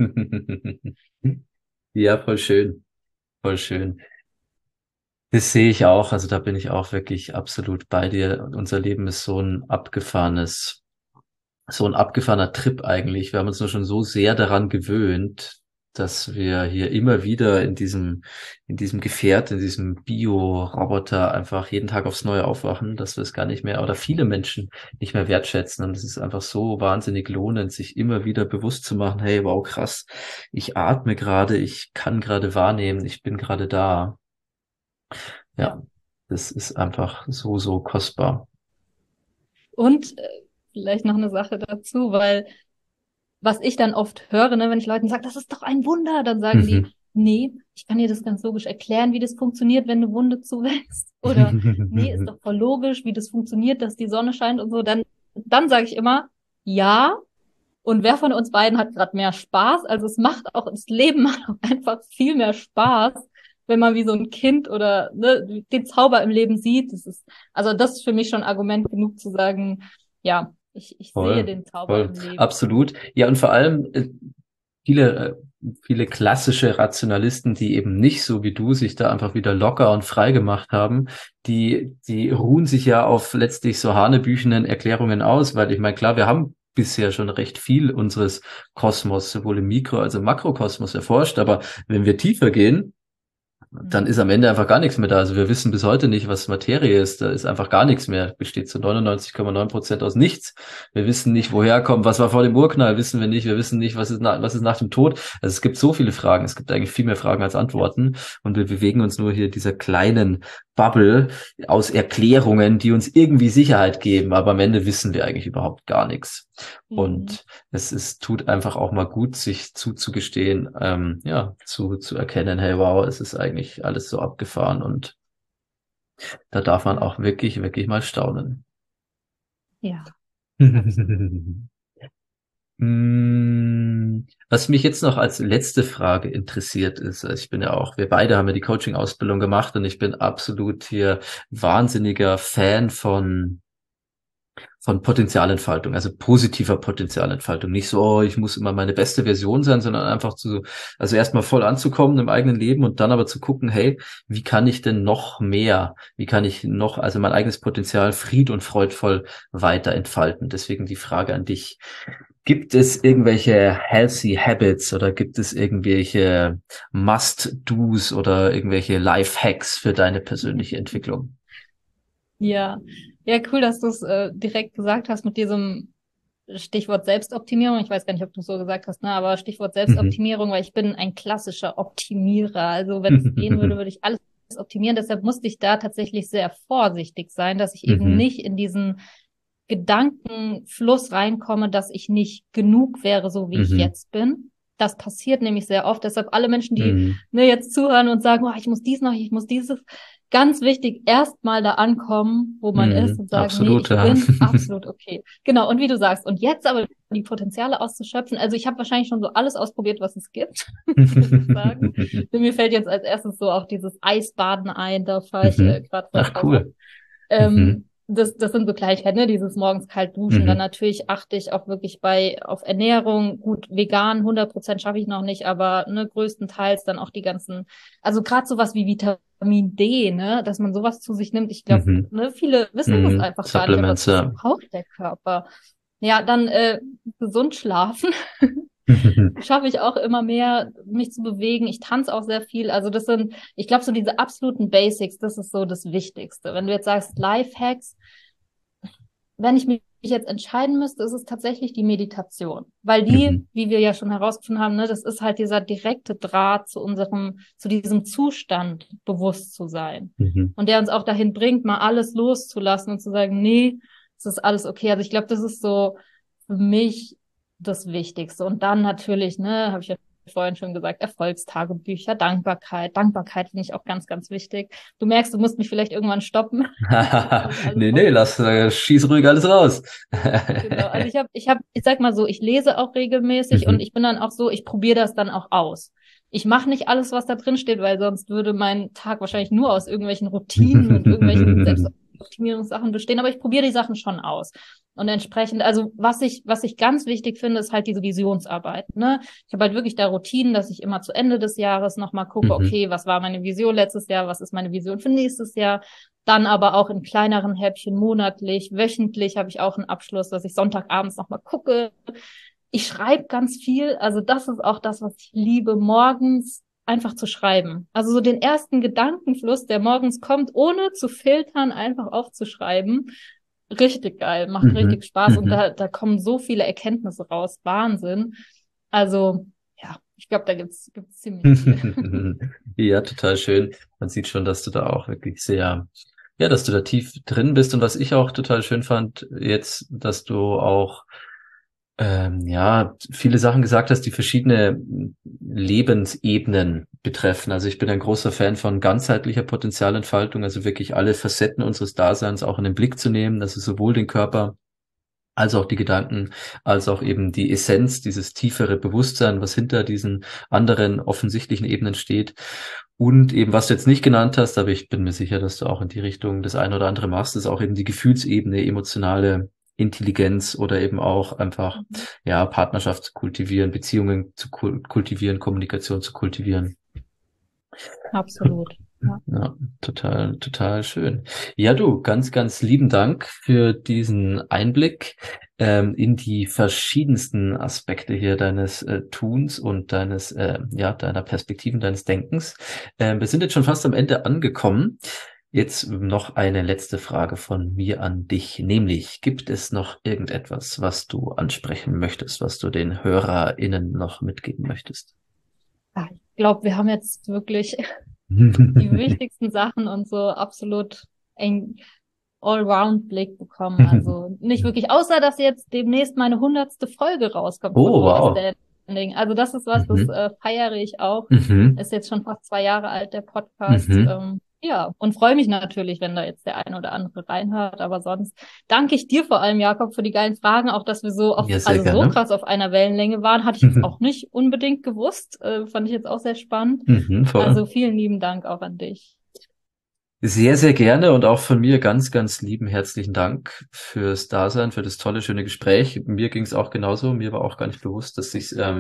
Ja, voll schön, voll schön. Das sehe ich auch, also da bin ich auch wirklich absolut bei dir. Unser Leben ist so ein abgefahrener Trip eigentlich. Wir haben uns nur schon so sehr daran gewöhnt, dass wir hier immer wieder in diesem Gefährt, in diesem Bio-Roboter einfach jeden Tag aufs Neue aufwachen, dass wir es gar nicht mehr oder viele Menschen nicht mehr wertschätzen. Und es ist einfach so wahnsinnig lohnend, sich immer wieder bewusst zu machen, hey, wow, krass, ich atme gerade, ich kann gerade wahrnehmen, ich bin gerade da. Ja. Ja, das ist einfach so, so kostbar. Und vielleicht noch eine Sache dazu, weil was ich dann oft höre, ne, wenn ich Leuten sage, das ist doch ein Wunder, dann sagen die, Mhm. nee, ich kann dir das ganz logisch erklären, wie das funktioniert, wenn eine Wunde zuwächst. Oder nee, ist doch voll logisch, wie das funktioniert, dass die Sonne scheint und so. Dann sage ich immer, ja. Und wer von uns beiden hat gerade mehr Spaß? Also es macht auch, das Leben macht auch einfach viel mehr Spaß, wenn man wie so ein Kind oder ne, den Zauber im Leben sieht. Also das ist für mich schon Argument genug zu sagen, ja, ich sehe Voll, den Zauber voll, im Leben. absolut. Ja, und vor allem viele klassische Rationalisten, die eben nicht so wie du sich da einfach wieder locker und frei gemacht haben, die ruhen sich ja auf letztlich so hanebüchenen Erklärungen aus, weil ich meine, klar, wir haben bisher schon recht viel unseres Kosmos, sowohl im Mikro- als auch im Makrokosmos erforscht, aber wenn wir tiefer gehen, dann ist am Ende einfach gar nichts mehr da. Also wir wissen bis heute nicht, was Materie ist. Da ist einfach gar nichts mehr. Besteht zu 99,9% aus nichts. Wir wissen nicht, woher kommt, was war vor dem Urknall, wissen wir nicht. Wir wissen nicht, was ist nach dem Tod. Also es gibt so viele Fragen. Es gibt eigentlich viel mehr Fragen als Antworten. Und wir bewegen uns nur hier in dieser kleinen Bubble aus Erklärungen, die uns irgendwie Sicherheit geben. Aber am Ende wissen wir eigentlich überhaupt gar nichts. Mhm. Und tut einfach auch mal gut, sich zuzugestehen, ja, zu erkennen, hey, wow, es ist eigentlich alles so abgefahren und da darf man Ja, auch wirklich, wirklich mal staunen. ja, absolut. Was mich jetzt noch als letzte Frage interessiert ist, also ich bin ja auch, wir beide haben ja die Coaching-Ausbildung gemacht und ich bin absolut hier wahnsinniger Fan von Potenzialentfaltung, also positiver Potenzialentfaltung. Nicht so, oh, ich muss immer meine beste Version sein, sondern einfach also erstmal voll anzukommen im eigenen Leben und dann aber zu gucken, hey, wie kann ich denn noch mehr, wie kann ich noch, also mein eigenes Potenzial und freudvoll weiter entfalten? Deswegen die Frage an dich. Gibt es irgendwelche healthy habits oder gibt es irgendwelche Must-Dos oder irgendwelche Life-Hacks für deine persönliche Entwicklung? Ja, ja, cool, dass du es direkt gesagt hast mit diesem Stichwort Selbstoptimierung. Ich weiß gar nicht, ob du es so gesagt hast, ne? Aber Stichwort Mhm. Selbstoptimierung, weil ich bin ein klassischer Optimierer. Also wenn es gehen würde, würde ich alles optimieren. Deshalb musste ich da tatsächlich sehr vorsichtig sein, dass ich eben Mhm. nicht in diesen Gedankenfluss reinkomme, dass ich nicht genug wäre, so wie ich Mhm. jetzt bin. Das passiert nämlich sehr oft. Deshalb alle Menschen, die Mhm. ne, jetzt zuhören und sagen, oh, ich muss dies noch, ich muss dieses, ganz wichtig, erstmal da ankommen, wo man ist Mhm. und sagen, nee, Absolut, ich ja. bin absolut okay. Genau, und wie du sagst, und jetzt aber die Potenziale auszuschöpfen. Also ich habe wahrscheinlich schon so alles ausprobiert, was es gibt, muss ich sagen. Mir fällt jetzt als erstes so auch dieses Eisbaden ein, da fahre ich Mhm. gerade voll Ach, drauf ab. cool. Mhm. Das sind so Kleinigkeiten, ne? Dieses morgens kalt duschen. Dann Mhm. natürlich achte ich auch wirklich auf Ernährung. Gut, vegan, 100% schaffe ich noch nicht, aber ne, größtenteils dann auch die ganzen, also gerade sowas wie Vitamin D, ne, dass man sowas zu sich nimmt. Ich glaube, Mhm. ne, viele wissen das Mhm. einfach gar nicht, aber Supplements, das ja. braucht der Körper. Ja, dann gesund schlafen. Schaffe ich auch immer mehr, mich zu bewegen. Ich tanze auch sehr viel. Also ich glaube, so diese absoluten Basics, das ist so das Wichtigste. Wenn du jetzt sagst Lifehacks, wenn ich mich jetzt entscheiden müsste, ist es tatsächlich die Meditation. Weil die, Mhm. wie wir ja schon herausgefunden haben, ne, das ist halt dieser direkte Draht zu diesem Zustand, bewusst zu sein. Mhm. Und der uns auch dahin bringt, mal alles loszulassen und zu sagen, nee, es ist alles okay. Also ich glaube, das ist so für mich das Wichtigste. Und dann natürlich, ne, habe ich ja vorhin schon gesagt, Erfolgstagebücher, Dankbarkeit. Dankbarkeit finde ich auch ganz, ganz wichtig. Du merkst, du musst mich vielleicht irgendwann stoppen, was ich alles Nee, nee, aufzähle. schieß ruhig alles raus. Genau, also ich sag mal so, ich lese auch regelmäßig und Mhm. ich bin dann auch so, ich probiere das dann auch aus. Ich mache nicht alles, was da drin steht, weil sonst würde mein Tag wahrscheinlich nur aus irgendwelchen Routinen und irgendwelchen Optimierungssachen bestehen, aber ich probiere die Sachen schon aus. Und entsprechend, also was ich ganz wichtig finde, ist halt diese Visionsarbeit. Ne? Ich habe halt wirklich da Routinen, dass ich immer zu Ende des Jahres nochmal gucke, okay, was war meine Vision letztes Jahr, was ist meine Vision für nächstes Jahr. Dann aber auch in kleineren Häppchen, monatlich, wöchentlich habe ich auch einen Abschluss, dass ich Sonntagabends nochmal gucke. Ich schreibe ganz viel, also das ist auch das, was ich liebe, morgens einfach zu schreiben. Also so den ersten Gedankenfluss, der morgens kommt, ohne zu filtern, einfach aufzuschreiben. Richtig geil, macht richtig Spaß und da kommen so viele Erkenntnisse raus. Wahnsinn. Also, ja, ich glaube, da gibt's ziemlich viel. Ja, total schön. Man sieht schon, dass du da auch wirklich sehr, ja, dass du da tief drin bist. Und was ich auch total schön fand, jetzt, dass du auch ja, viele Sachen gesagt hast, die verschiedene Lebensebenen betreffen. Also ich bin ein großer Fan von ganzheitlicher Potenzialentfaltung, also wirklich alle Facetten unseres Daseins auch in den Blick zu nehmen, also sowohl den Körper als auch die Gedanken, als auch eben die Essenz, dieses tiefere Bewusstsein, was hinter diesen anderen offensichtlichen Ebenen steht. Und eben, was du jetzt nicht genannt hast, aber ich bin mir sicher, dass du auch in die Richtung das eine oder andere machst, ist auch eben die Gefühlsebene, emotionale Intelligenz oder eben auch einfach, ja, Partnerschaft zu kultivieren, Beziehungen zu kultivieren, Kommunikation zu kultivieren. Absolut. Ja, total, total schön. Ja, du, ganz, ganz lieben Dank für diesen Einblick in die verschiedensten Aspekte hier deines Tuns und deines, ja, deiner Perspektiven, deines Denkens. Wir sind jetzt schon fast am Ende angekommen. Jetzt noch eine letzte Frage von mir an dich, nämlich, gibt es noch irgendetwas, was du ansprechen möchtest, was du den HörerInnen noch mitgeben möchtest? Ja, ich glaube, wir haben jetzt wirklich die wichtigsten Sachen und so absolut ein Allround-Blick bekommen. Also nicht wirklich, außer dass jetzt demnächst meine 100. Folge rauskommt von Overstanding. Also das ist was, das feiere ich auch. Ist jetzt schon fast 2 Jahre alt, der Podcast. Ja, und freue mich natürlich, wenn da jetzt der eine oder andere reinhört. Aber sonst danke ich dir vor allem, Jakob, für die geilen Fragen. Auch, dass wir so so krass auf einer Wellenlänge waren, hatte ich jetzt auch nicht unbedingt gewusst. Fand ich jetzt auch sehr spannend. Also vielen lieben Dank auch an dich. Sehr, sehr gerne und auch von mir ganz, ganz lieben herzlichen Dank fürs Dasein, für das tolle, schöne Gespräch. Mir ging es auch genauso. Mir war auch gar nicht bewusst, dass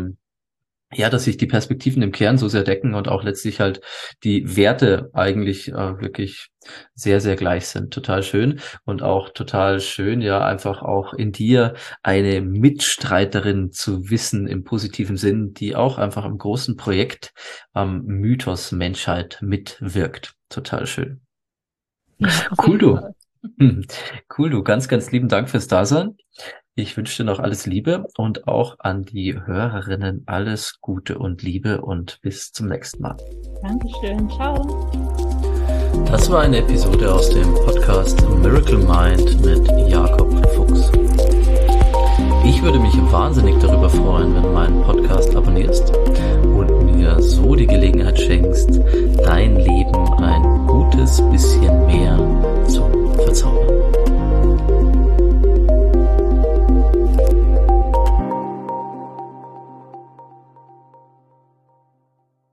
sich die Perspektiven im Kern so sehr decken und auch letztlich halt die Werte eigentlich wirklich sehr, sehr gleich sind. Total schön und auch total schön, ja, einfach auch in dir eine Mitstreiterin zu wissen im positiven Sinn, die auch einfach am großen Projekt am Mythos Menschheit mitwirkt. Total schön. Ja, cool, du. Cool, du. Ganz, ganz lieben Dank fürs Dasein. Ich wünsche dir noch alles Liebe und auch an die Hörerinnen alles Gute und Liebe und bis zum nächsten Mal. Dankeschön. Ciao. Das war eine Episode aus dem Podcast Miracle Mind mit Jakob Fuchs. Ich würde mich wahnsinnig darüber freuen, wenn du meinen Podcast abonnierst und mir so die Gelegenheit schenkst, dein Leben